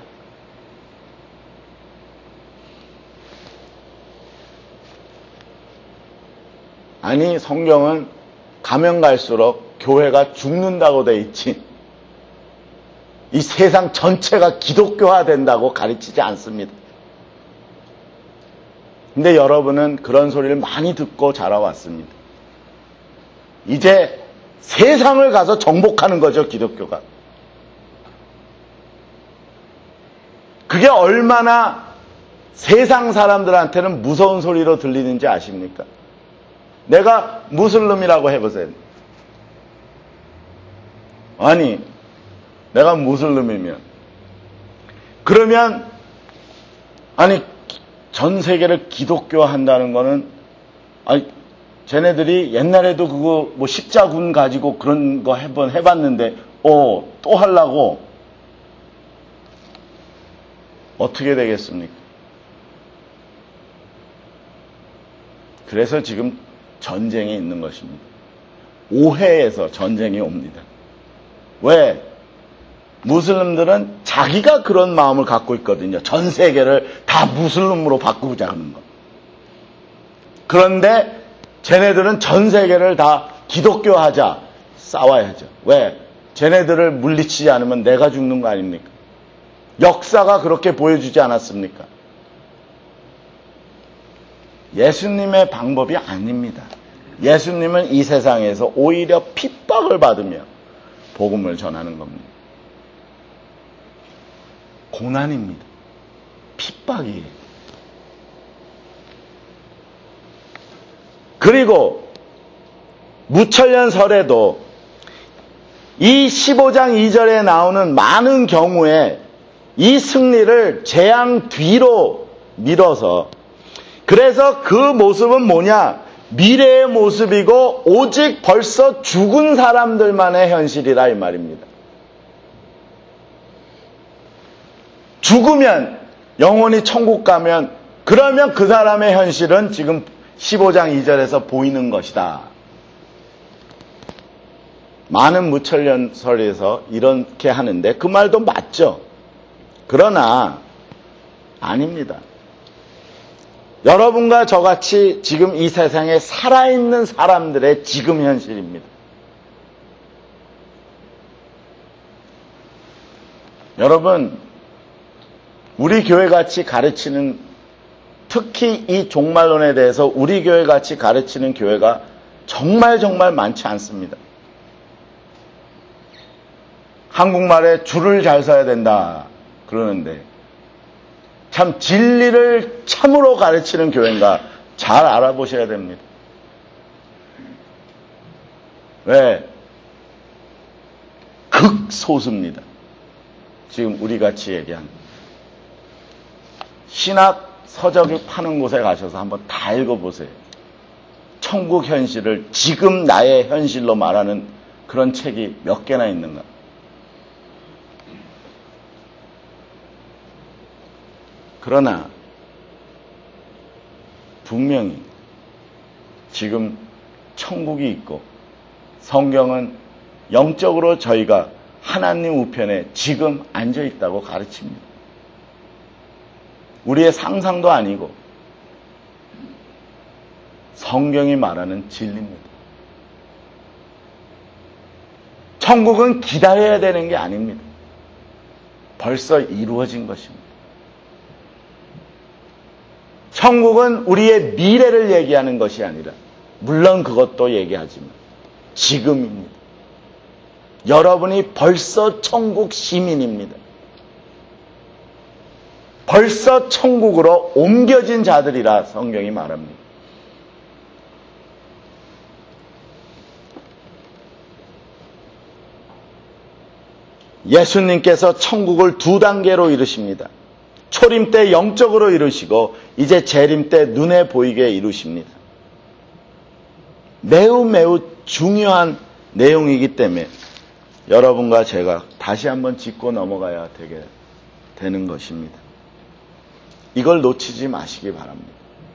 아니 성경은 가면 갈수록 교회가 죽는다고 돼 있지 이 세상 전체가 기독교화된다고 가르치지 않습니다. 근데 여러분은 그런 소리를 많이 듣고 자라왔습니다. 이제 세상을 가서 정복하는 거죠, 기독교가. 그게 얼마나 세상 사람들한테는 무서운 소리로 들리는지 아십니까? 내가 무슬림이라고 해보세요. 아니, 내가 무슬림이면 그러면 아니 전 세계를 기독교화한다는 거는 아니 쟤네들이 옛날에도 그거 뭐 십자군 가지고 그런 거 해본 해봤는데 어 또 하려고 어떻게 되겠습니까? 그래서 지금 전쟁이 있는 것입니다. 오해에서 전쟁이 옵니다. 왜? 무슬림들은 자기가 그런 마음을 갖고 있거든요. 전 세계를 다 무슬림으로 바꾸자 하는 거. 그런데 쟤네들은 전 세계를 다 기독교하자. 싸워야죠. 왜? 쟤네들을 물리치지 않으면 내가 죽는 거 아닙니까? 역사가 그렇게 보여주지 않았습니까? 예수님의 방법이 아닙니다. 예수님은 이 세상에서 오히려 핍박을 받으며 복음을 전하는 겁니다. 고난입니다. 핍박이에요. 그리고 무천년설에도 이 십오 장 이 절에 나오는 많은 경우에 이 승리를 재앙 뒤로 밀어서 그래서 그 모습은 뭐냐? 미래의 모습이고 오직 벌써 죽은 사람들만의 현실이라 이 말입니다. 죽으면 영원히 천국 가면 그러면 그 사람의 현실은 지금 십오 장 이 절에서 보이는 것이다. 많은 무천년설에서 이렇게 하는데 그 말도 맞죠. 그러나 아닙니다. 여러분과 저같이 지금 이 세상에 살아있는 사람들의 지금 현실입니다. 여러분, 우리 교회같이 가르치는, 특히 이 종말론에 대해서 우리 교회같이 가르치는 교회가 정말 정말 많지 않습니다. 한국말에 줄을 잘 서야 된다 그러는데 참 진리를 참으로 가르치는 교회인가 잘 알아보셔야 됩니다. 왜? 극소수입니다. 지금 우리같이 얘기한 신학 서적을 파는 곳에 가셔서 한번 다 읽어보세요. 천국 현실을 지금 나의 현실로 말하는 그런 책이 몇 개나 있는가. 그러나 분명히 지금 천국이 있고 성경은 영적으로 저희가 하나님 우편에 지금 앉아 있다고 가르칩니다. 우리의 상상도 아니고 성경이 말하는 진리입니다. 천국은 기다려야 되는 게 아닙니다. 벌써 이루어진 것입니다. 천국은 우리의 미래를 얘기하는 것이 아니라 물론 그것도 얘기하지만 지금입니다. 여러분이 벌써 천국 시민입니다. 벌써 천국으로 옮겨진 자들이라 성경이 말합니다. 예수님께서 천국을 두 단계로 이루십니다. 초림 때 영적으로 이루시고 이제 재림 때 눈에 보이게 이루십니다. 매우 매우 중요한 내용이기 때문에 여러분과 제가 다시 한번 짚고 넘어가야 되게 되는 것입니다. 이걸 놓치지 마시기 바랍니다.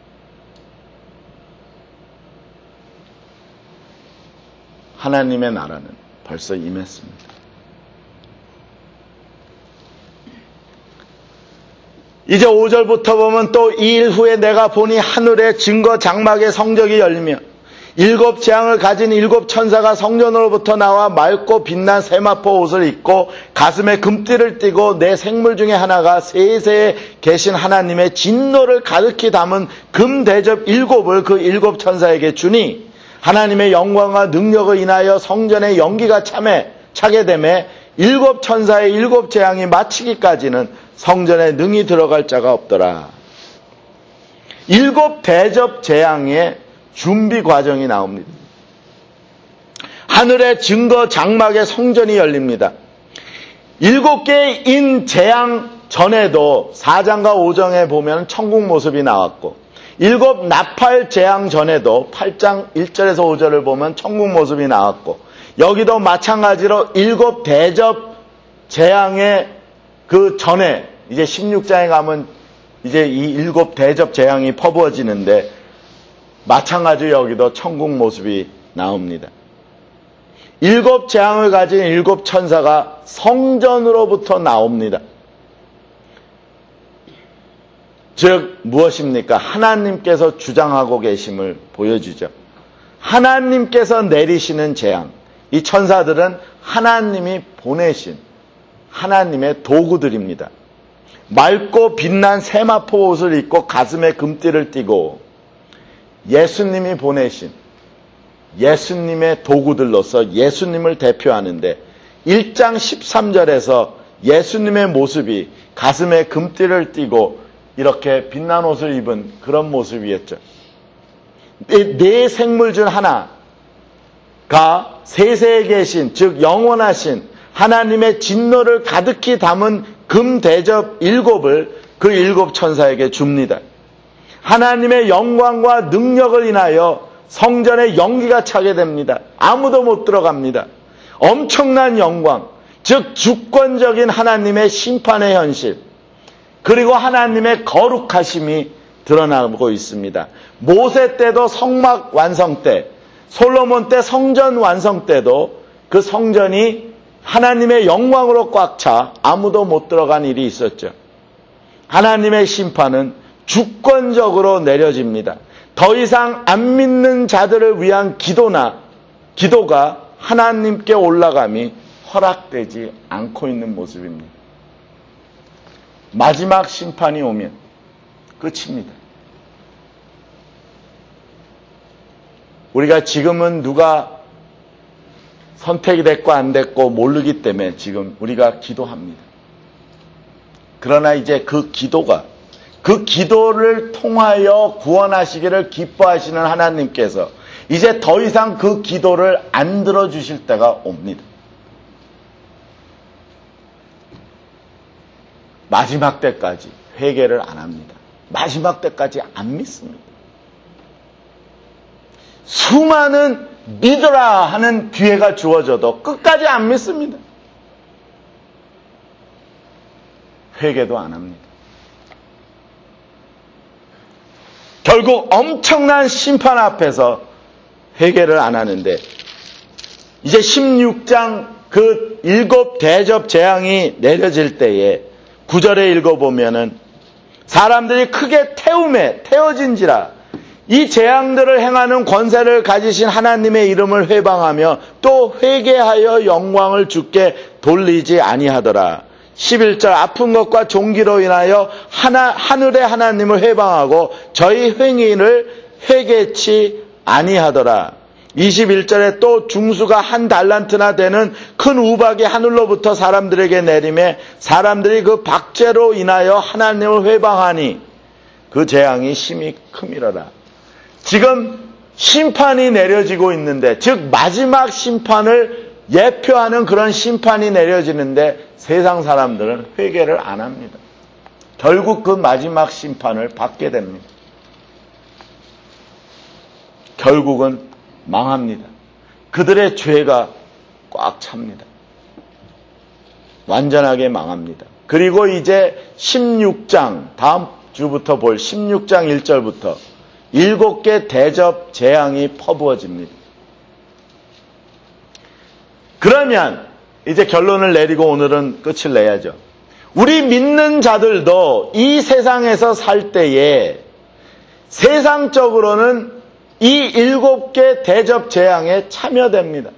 하나님의 나라는 벌써 임했습니다. 이제 오 절부터 보면 또 이 일 후에 내가 보니 하늘의 증거 장막의 성적이 열리며 일곱 재앙을 가진 일곱 천사가 성전으로부터 나와 맑고 빛난 세마포 옷을 입고 가슴에 금띠를 띠고 내 생물 중에 하나가 세세에 계신 하나님의 진노를 가득히 담은 금 대접 일곱을 그 일곱 천사에게 주니 하나님의 영광과 능력을 인하여 성전의 연기가 참에 차게 되매 일곱 천사의 일곱 재앙이 마치기까지는 성전에 능히 들어갈 자가 없더라. 일곱 대접 재앙의 준비 과정이 나옵니다. 하늘의 증거 장막의 성전이 열립니다. 일곱 개의 인 재앙 전에도 사 장과 오 장에 보면 천국 모습이 나왔고 일곱 나팔 재앙 전에도 팔 장 일 절에서 오 절을 보면 천국 모습이 나왔고 여기도 마찬가지로 일곱 대접 재앙의 그 전에 이제 십육 장에 가면 이제 이 일곱 대접 재앙이 퍼부어지는데 마찬가지로 여기도 천국 모습이 나옵니다. 일곱 재앙을 가진 일곱 천사가 성전으로부터 나옵니다. 즉 무엇입니까? 하나님께서 주장하고 계심을 보여주죠. 하나님께서 내리시는 재앙. 이 천사들은 하나님이 보내신 하나님의 도구들입니다. 맑고 빛난 세마포 옷을 입고 가슴에 금띠를 띠고 예수님이 보내신 예수님의 도구들로서 예수님을 대표하는데 일 장 십삼 절에서 예수님의 모습이 가슴에 금띠를 띠고 이렇게 빛난 옷을 입은 그런 모습이었죠. 네, 네 생물 중 하나가 세세에 계신 즉 영원하신 하나님의 진노를 가득히 담은 금 대접 일곱을 그 일곱 천사에게 줍니다. 하나님의 영광과 능력을 인하여 성전에 연기가 차게 됩니다. 아무도 못 들어갑니다. 엄청난 영광, 즉 주권적인 하나님의 심판의 현실, 그리고 하나님의 거룩하심이 드러나고 있습니다. 모세 때도 성막 완성 때, 솔로몬 때 성전 완성 때도 그 성전이 하나님의 영광으로 꽉 차 아무도 못 들어간 일이 있었죠. 하나님의 심판은 주권적으로 내려집니다. 더 이상 안 믿는 자들을 위한 기도나 기도가 하나님께 올라감이 허락되지 않고 있는 모습입니다. 마지막 심판이 오면 끝입니다. 우리가 지금은 누가 선택이 됐고 안 됐고 모르기 때문에 지금 우리가 기도합니다. 그러나 이제 그 기도가, 그 기도를 통하여 구원하시기를 기뻐하시는 하나님께서 이제 더 이상 그 기도를 안 들어주실 때가 옵니다. 마지막 때까지 회개를 안 합니다. 마지막 때까지 안 믿습니다. 수많은 믿으라 하는 기회가 주어져도 끝까지 안 믿습니다. 회개도 안 합니다. 결국 엄청난 심판 앞에서 회개를 안 하는데, 이제 십육 장 그 일곱 대접 재앙이 내려질 때에 구 절에 읽어보면은 사람들이 크게 태움에 태워진지라 이 재앙들을 행하는 권세를 가지신 하나님의 이름을 회방하며 또 회개하여 영광을 주께 돌리지 아니하더라. 십일 절 아픈 것과 종기로 인하여 하나, 하늘의 하나님을 회방하고 저희 행위를 회개치 아니하더라. 이십일 절에 또 중수가 한 달란트나 되는 큰 우박이 하늘로부터 사람들에게 내림에 사람들이 그 박죄로 인하여 하나님을 회방하니 그 재앙이 심히 큼이러라. 지금 심판이 내려지고 있는데, 즉 마지막 심판을 예표하는 그런 심판이 내려지는데 세상 사람들은 회개를 안 합니다. 결국 그 마지막 심판을 받게 됩니다. 결국은 망합니다. 그들의 죄가 꽉 찹니다. 완전하게 망합니다. 그리고 이제 십육 장, 다음 주부터 볼 십육 장 일 절부터 일곱 개 대접 재앙이 퍼부어집니다. 그러면 이제 결론을 내리고 오늘은 끝을 내야죠. 우리 믿는 자들도 이 세상에서 살 때에 세상적으로는 이 일곱 개 대접 재앙에 참여됩니다.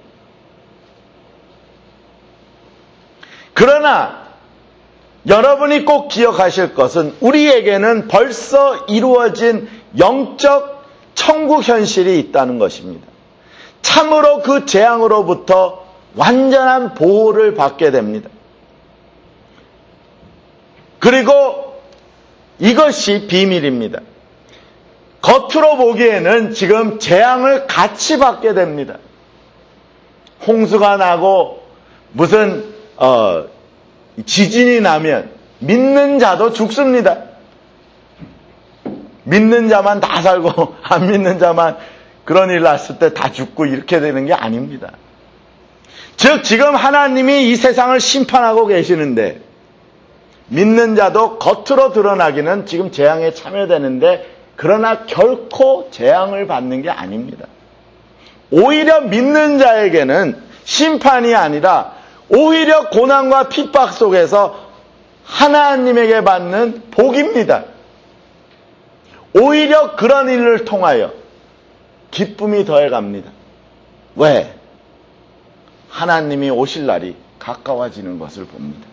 그러나 여러분이 꼭 기억하실 것은 우리에게는 벌써 이루어진 영적 천국 현실이 있다는 것입니다. 참으로 그 재앙으로부터 완전한 보호를 받게 됩니다. 그리고 이것이 비밀입니다. 겉으로 보기에는 지금 재앙을 같이 받게 됩니다. 홍수가 나고 무슨 어, 지진이 나면 믿는 자도 죽습니다. 믿는 자만 다 살고 안 믿는 자만 그런 일 났을 때 다 죽고 이렇게 되는 게 아닙니다. 즉 지금 하나님이 이 세상을 심판하고 계시는데 믿는 자도 겉으로 드러나기는 지금 재앙에 참여되는데, 그러나 결코 재앙을 받는 게 아닙니다. 오히려 믿는 자에게는 심판이 아니라 오히려 고난과 핍박 속에서 하나님에게 받는 복입니다. 오히려 그런 일을 통하여 기쁨이 더해갑니다. 왜? 하나님이 오실 날이 가까워지는 것을 봅니다.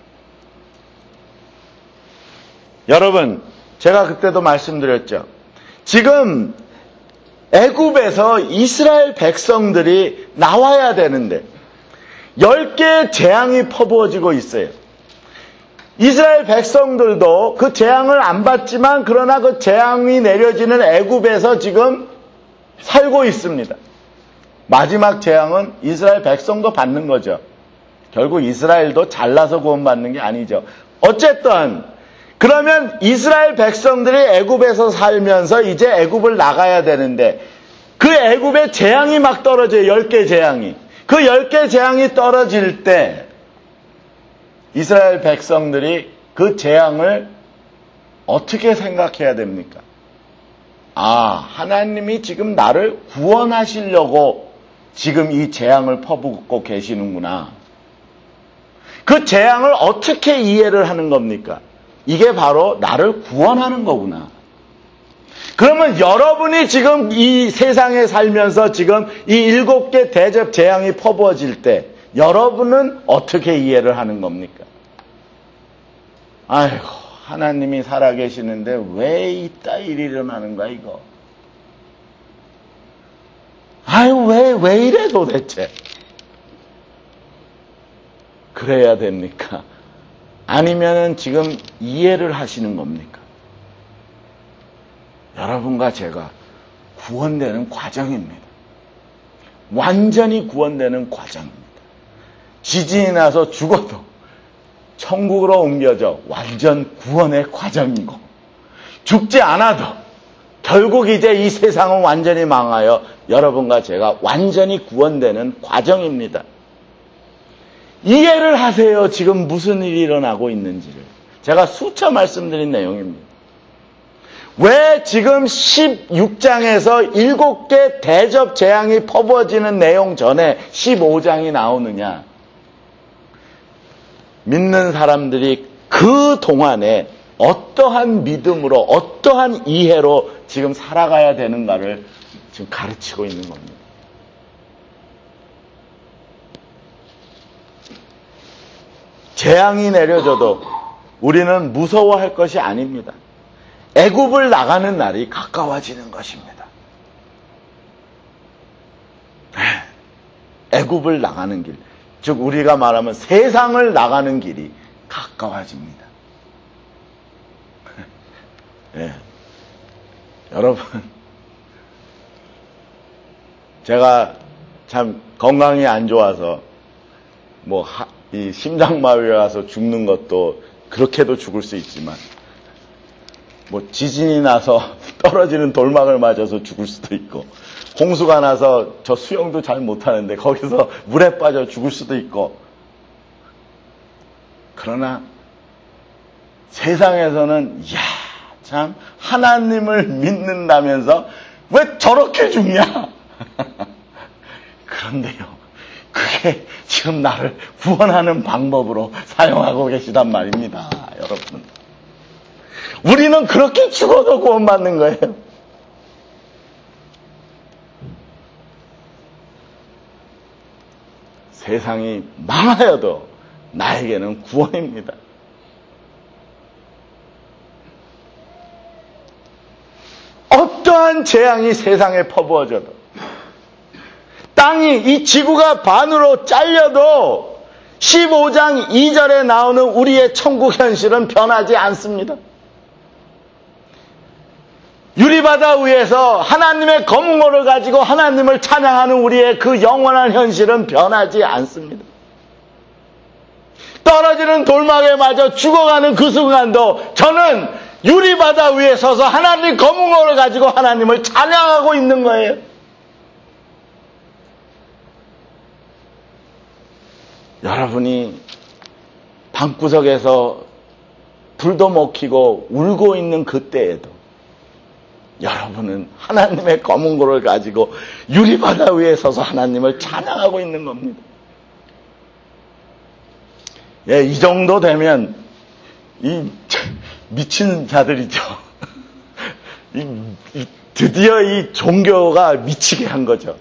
여러분, 제가 그때도 말씀드렸죠. 지금 애굽에서 이스라엘 백성들이 나와야 되는데 열 개의 재앙이 퍼부어지고 있어요. 이스라엘 백성들도 그 재앙을 안 받지만 그러나 그 재앙이 내려지는 애굽에서 지금 살고 있습니다. 마지막 재앙은 이스라엘 백성도 받는 거죠. 결국 이스라엘도 잘나서 구원받는 게 아니죠. 어쨌든 그러면 이스라엘 백성들이 애굽에서 살면서 이제 애굽을 나가야 되는데 그 애굽에 재앙이 막 떨어져요. 열 개 재앙이. 그 열 개 재앙이 떨어질 때 이스라엘 백성들이 그 재앙을 어떻게 생각해야 됩니까? 아, 하나님이 지금 나를 구원하시려고 지금 이 재앙을 퍼붓고 계시는구나. 그 재앙을 어떻게 이해를 하는 겁니까? 이게 바로 나를 구원하는 거구나. 그러면 여러분이 지금 이 세상에 살면서 지금 이 일곱 개 대접 재앙이 퍼부어질 때 여러분은 어떻게 이해를 하는 겁니까? 아이고, 하나님이 살아계시는데 왜 이따 일이 일어나는 거야 이거? 아유, 왜, 왜 이래 도대체? 그래야 됩니까? 아니면은 지금 이해를 하시는 겁니까? 여러분과 제가 구원되는 과정입니다. 완전히 구원되는 과정입니다. 지진이 나서 죽어도 천국으로 옮겨져 완전 구원의 과정이고, 죽지 않아도 결국 이제 이 세상은 완전히 망하여 여러분과 제가 완전히 구원되는 과정입니다. 이해를 하세요. 지금 무슨 일이 일어나고 있는지를. 제가 수차 말씀드린 내용입니다. 왜 지금 십육 장에서 일곱 개 대접 재앙이 퍼부어지는 내용 전에 십오 장이 나오느냐? 믿는 사람들이 그 동안에 어떠한 믿음으로, 어떠한 이해로 지금 살아가야 되는가를 지금 가르치고 있는 겁니다. 재앙이 내려져도 우리는 무서워할 것이 아닙니다. 애굽을 나가는 날이 가까워지는 것입니다. 애굽을 나가는 길, 즉 우리가 말하면 세상을 나가는 길이 가까워집니다. 네. 여러분, 제가 참 건강이 안 좋아서 뭐 이 심장마비에 와서 죽는 것도 그렇게도 죽을 수 있지만, 뭐 지진이 나서 떨어지는 돌막을 맞아서 죽을 수도 있고, 홍수가 나서 저 수영도 잘 못하는데 거기서 물에 빠져 죽을 수도 있고, 그러나 세상에서는 이야 참 하나님을 믿는다면서 왜 저렇게 죽냐? 그런데요, 그게 지금 나를 구원하는 방법으로 사용하고 계시단 말입니다. 여러분, 우리는 그렇게 죽어도 구원받는 거예요. 세상이 망하여도 나에게는 구원입니다. 어떠한 재앙이 세상에 퍼부어져도, 땅이, 이 지구가 반으로 잘려도 십오 장 이 절에 나오는 우리의 천국 현실은 변하지 않습니다. 유리바다 위에서 하나님의 검은고를 가지고 하나님을 찬양하는 우리의 그 영원한 현실은 변하지 않습니다. 떨어지는 돌막에 맞아 죽어가는 그 순간도 저는 유리바다 위에 서서 하나님 검은고를 가지고 하나님을 찬양하고 있는 거예요. 여러분이 방구석에서 불도 못 켜고 울고 있는 그때에도 여러분은 하나님의 검은고를 가지고 유리바다 위에 서서 하나님을 찬양하고 있는 겁니다. 예, 이 정도 되면 이 미친 자들이죠. 이, 이, 드디어 이 종교가 미치게 한 거죠.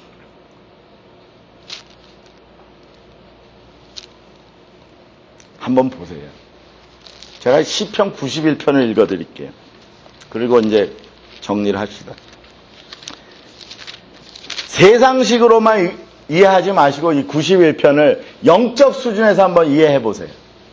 한번 보세요. 제가 시편 구십일 편을 읽어드릴게요. 그리고 이제 정리를 합시다. 세상식으로만 이해하지 마시고 이 구십일 편을 영적 수준에서 한번 이해해 보세요.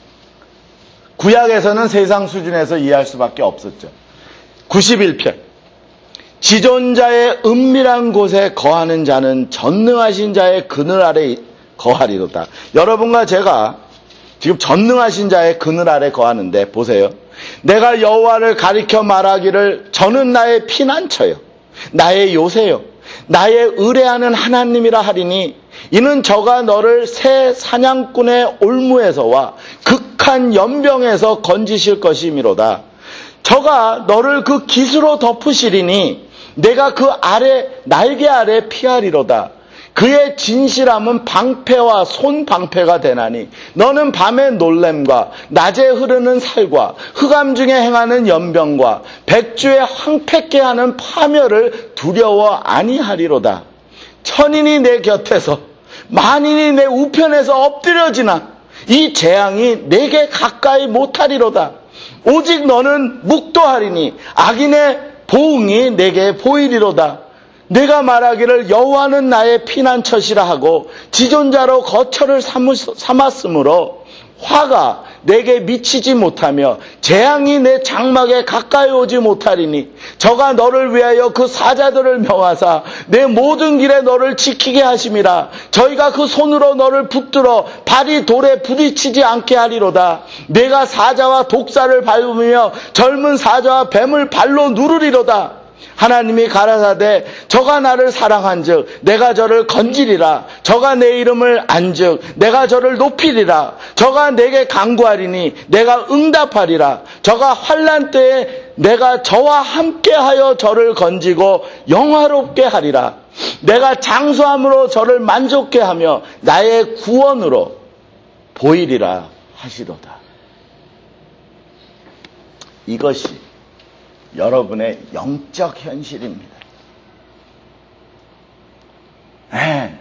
구약에서는 세상 수준에서 이해할 수밖에 없었죠. 구십일 편. 지존자의 은밀한 곳에 거하는 자는 전능하신 자의 그늘 아래 거하리로다. 여러분과 제가 지금 전능하신 자의 그늘 아래 거하는데 보세요. 내가 여호와를 가리켜 말하기를 저는 나의 피난처요, 나의 요새요, 나의 의뢰하는 하나님이라 하리니 이는 저가 너를 새 사냥꾼의 올무에서와 극한 연병에서 건지실 것이미로다. 저가 너를 그 깃으로 덮으시리니 내가 그 아래 날개 아래 피하리로다. 그의 진실함은 방패와 손방패가 되나니 너는 밤의 놀램과 낮에 흐르는 살과 흑암 중에 행하는 연병과 백주에 황폐케 하는 파멸을 두려워 아니하리로다. 천인이 내 곁에서 만인이 내 우편에서 엎드려지나 이 재앙이 내게 가까이 못하리로다. 오직 너는 묵도하리니 악인의 보응이 내게 보이리로다. 내가 말하기를 여호와는 나의 피난처시라 하고 지존자로 거처를 삼았으므로 화가 내게 미치지 못하며 재앙이 내 장막에 가까이 오지 못하리니 저가 너를 위하여 그 사자들을 명하사 내 모든 길에 너를 지키게 하심이라. 저희가 그 손으로 너를 붙들어 발이 돌에 부딪히지 않게 하리로다. 내가 사자와 독사를 밟으며 젊은 사자와 뱀을 발로 누르리로다. 하나님이 가라사대 저가 나를 사랑한즉 내가 저를 건지리라. 저가 내 이름을 안즉 내가 저를 높이리라. 저가 내게 간구하리니 내가 응답하리라. 저가 환난 때에 내가 저와 함께하여 저를 건지고 영화롭게 하리라. 내가 장수함으로 저를 만족케 하며 나의 구원으로 보이리라 하시도다. 이것이 여러분의 영적 현실입니다. 네.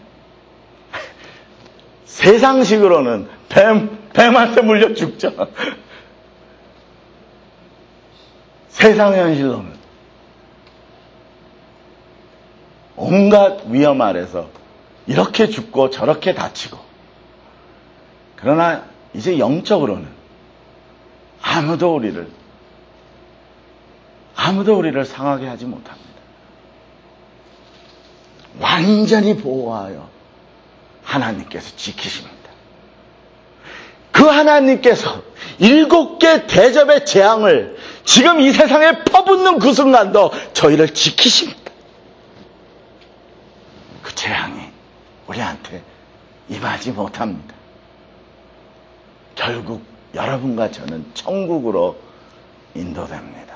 세상식으로는 뱀, 뱀한테 물려 죽죠. 세상 현실로는 온갖 위험 아래서 이렇게 죽고 저렇게 다치고, 그러나 이제 영적으로는 아무도 우리를 아무도 우리를 상하게 하지 못합니다. 완전히 보호하여 하나님께서 지키십니다. 그 하나님께서 일곱 개 대접의 재앙을 지금 이 세상에 퍼붓는 그 순간도 저희를 지키십니다. 그 재앙이 우리한테 임하지 못합니다. 결국 여러분과 저는 천국으로 인도됩니다.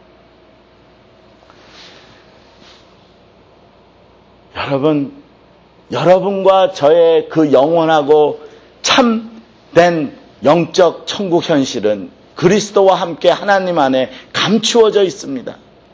여러분, 여러분과 저의 그 영원하고 참된 영적 천국 현실은 그리스도와 함께 하나님 안에 감추어져 있습니다.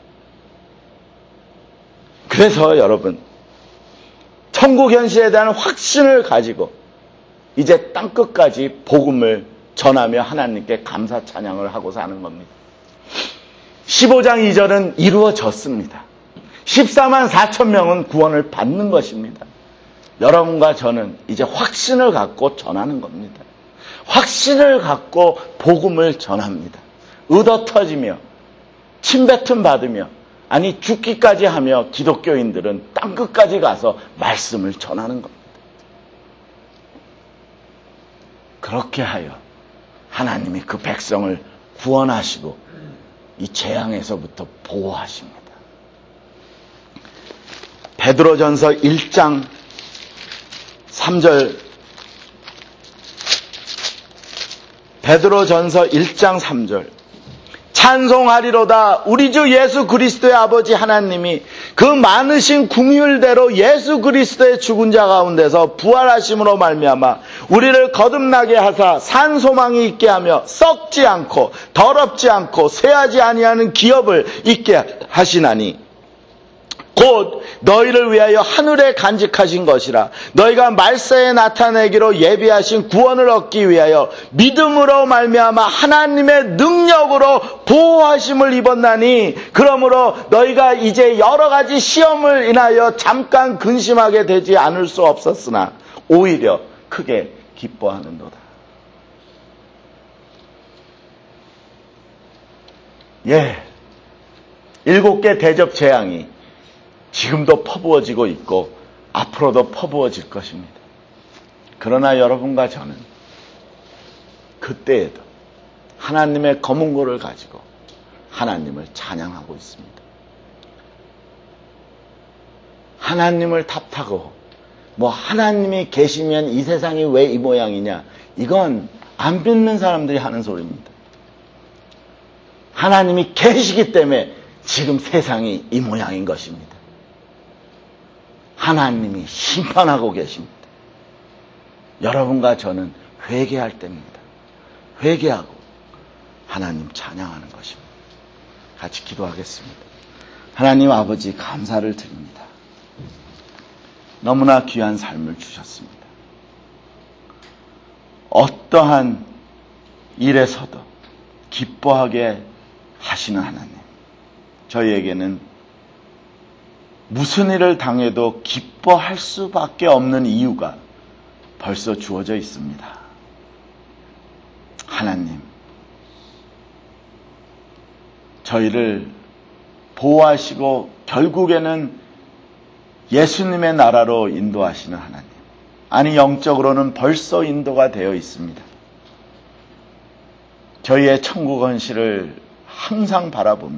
그래서 여러분, 천국 현실에 대한 확신을 가지고 이제 땅끝까지 복음을 전하며 하나님께 감사 찬양을 하고 사는 겁니다. 십오 장 이 절은 이루어졌습니다. 십사만 사천 명은 구원을 받는 것입니다. 여러분과 저는 이제 확신을 갖고 전하는 겁니다. 확신을 갖고 복음을 전합니다. 의도 터지며 침뱉음 받으며, 아니 죽기까지 하며 기독교인들은 땅끝까지 가서 말씀을 전하는 겁니다. 그렇게 하여 하나님이 그 백성을 구원하시고 이 재앙에서부터 보호하십니다. 베드로전서 일 장 삼 절, 베드로전서 일 장 삼 절. 찬송하리로다. 우리 주 예수 그리스도의 아버지 하나님이 그 많으신 긍휼대로 예수 그리스도의 죽은 자 가운데서 부활하심으로 말미암아 우리를 거듭나게 하사 산 소망이 있게 하며 썩지 않고 더럽지 않고 쇠하지 아니하는 기업을 있게 하시나니 곧 너희를 위하여 하늘에 간직하신 것이라. 너희가 말세에 나타내기로 예비하신 구원을 얻기 위하여 믿음으로 말미암아 하나님의 능력으로 보호하심을 입었나니, 그러므로 너희가 이제 여러 가지 시험을 인하여 잠깐 근심하게 되지 않을 수 없었으나 오히려 크게 기뻐하는도다. 예, 일곱 개 대접 재앙이 지금도 퍼부어지고 있고 앞으로도 퍼부어질 것입니다. 그러나 여러분과 저는 그때에도 하나님의 검은고를 가지고 하나님을 찬양하고 있습니다. 하나님을 탓하고 뭐 하나님이 계시면 이 세상이 왜 이 모양이냐, 이건 안 믿는 사람들이 하는 소리입니다. 하나님이 계시기 때문에 지금 세상이 이 모양인 것입니다. 하나님이 심판하고 계십니다. 여러분과 저는 회개할 때입니다. 회개하고 하나님 찬양하는 것입니다. 같이 기도하겠습니다. 하나님 아버지, 감사를 드립니다. 너무나 귀한 삶을 주셨습니다. 어떠한 일에서도 기뻐하게 하시는 하나님, 저희에게는 무슨 일을 당해도 기뻐할 수밖에 없는 이유가 벌써 주어져 있습니다. 하나님, 저희를 보호하시고 결국에는 예수님의 나라로 인도하시는 하나님. 아니, 영적으로는 벌써 인도가 되어 있습니다. 저희의 천국 헌신을 항상 바라보며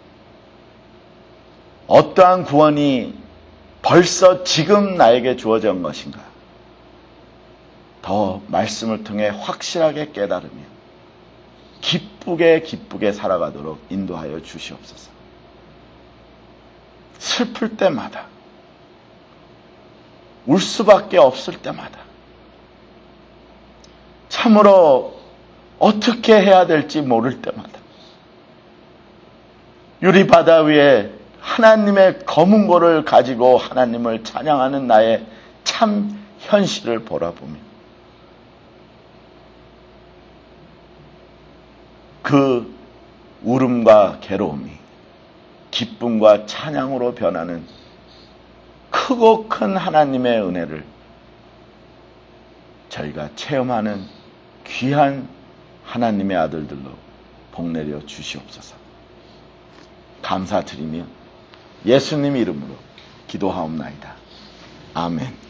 어떠한 구원이 벌써 지금 나에게 주어진 것인가, 더 말씀을 통해 확실하게 깨달으며 기쁘게 기쁘게 살아가도록 인도하여 주시옵소서. 슬플 때마다, 울 수밖에 없을 때마다, 참으로 어떻게 해야 될지 모를 때마다 유리바다 위에 하나님의 검은 고를 가지고 하나님을 찬양하는 나의 참 현실을 바라보며 그 울음과 괴로움이 기쁨과 찬양으로 변하는 크고 큰 하나님의 은혜를 저희가 체험하는 귀한 하나님의 아들들로 복내려 주시옵소서. 감사드리며 예수님 이름으로 기도하옵나이다. 아멘.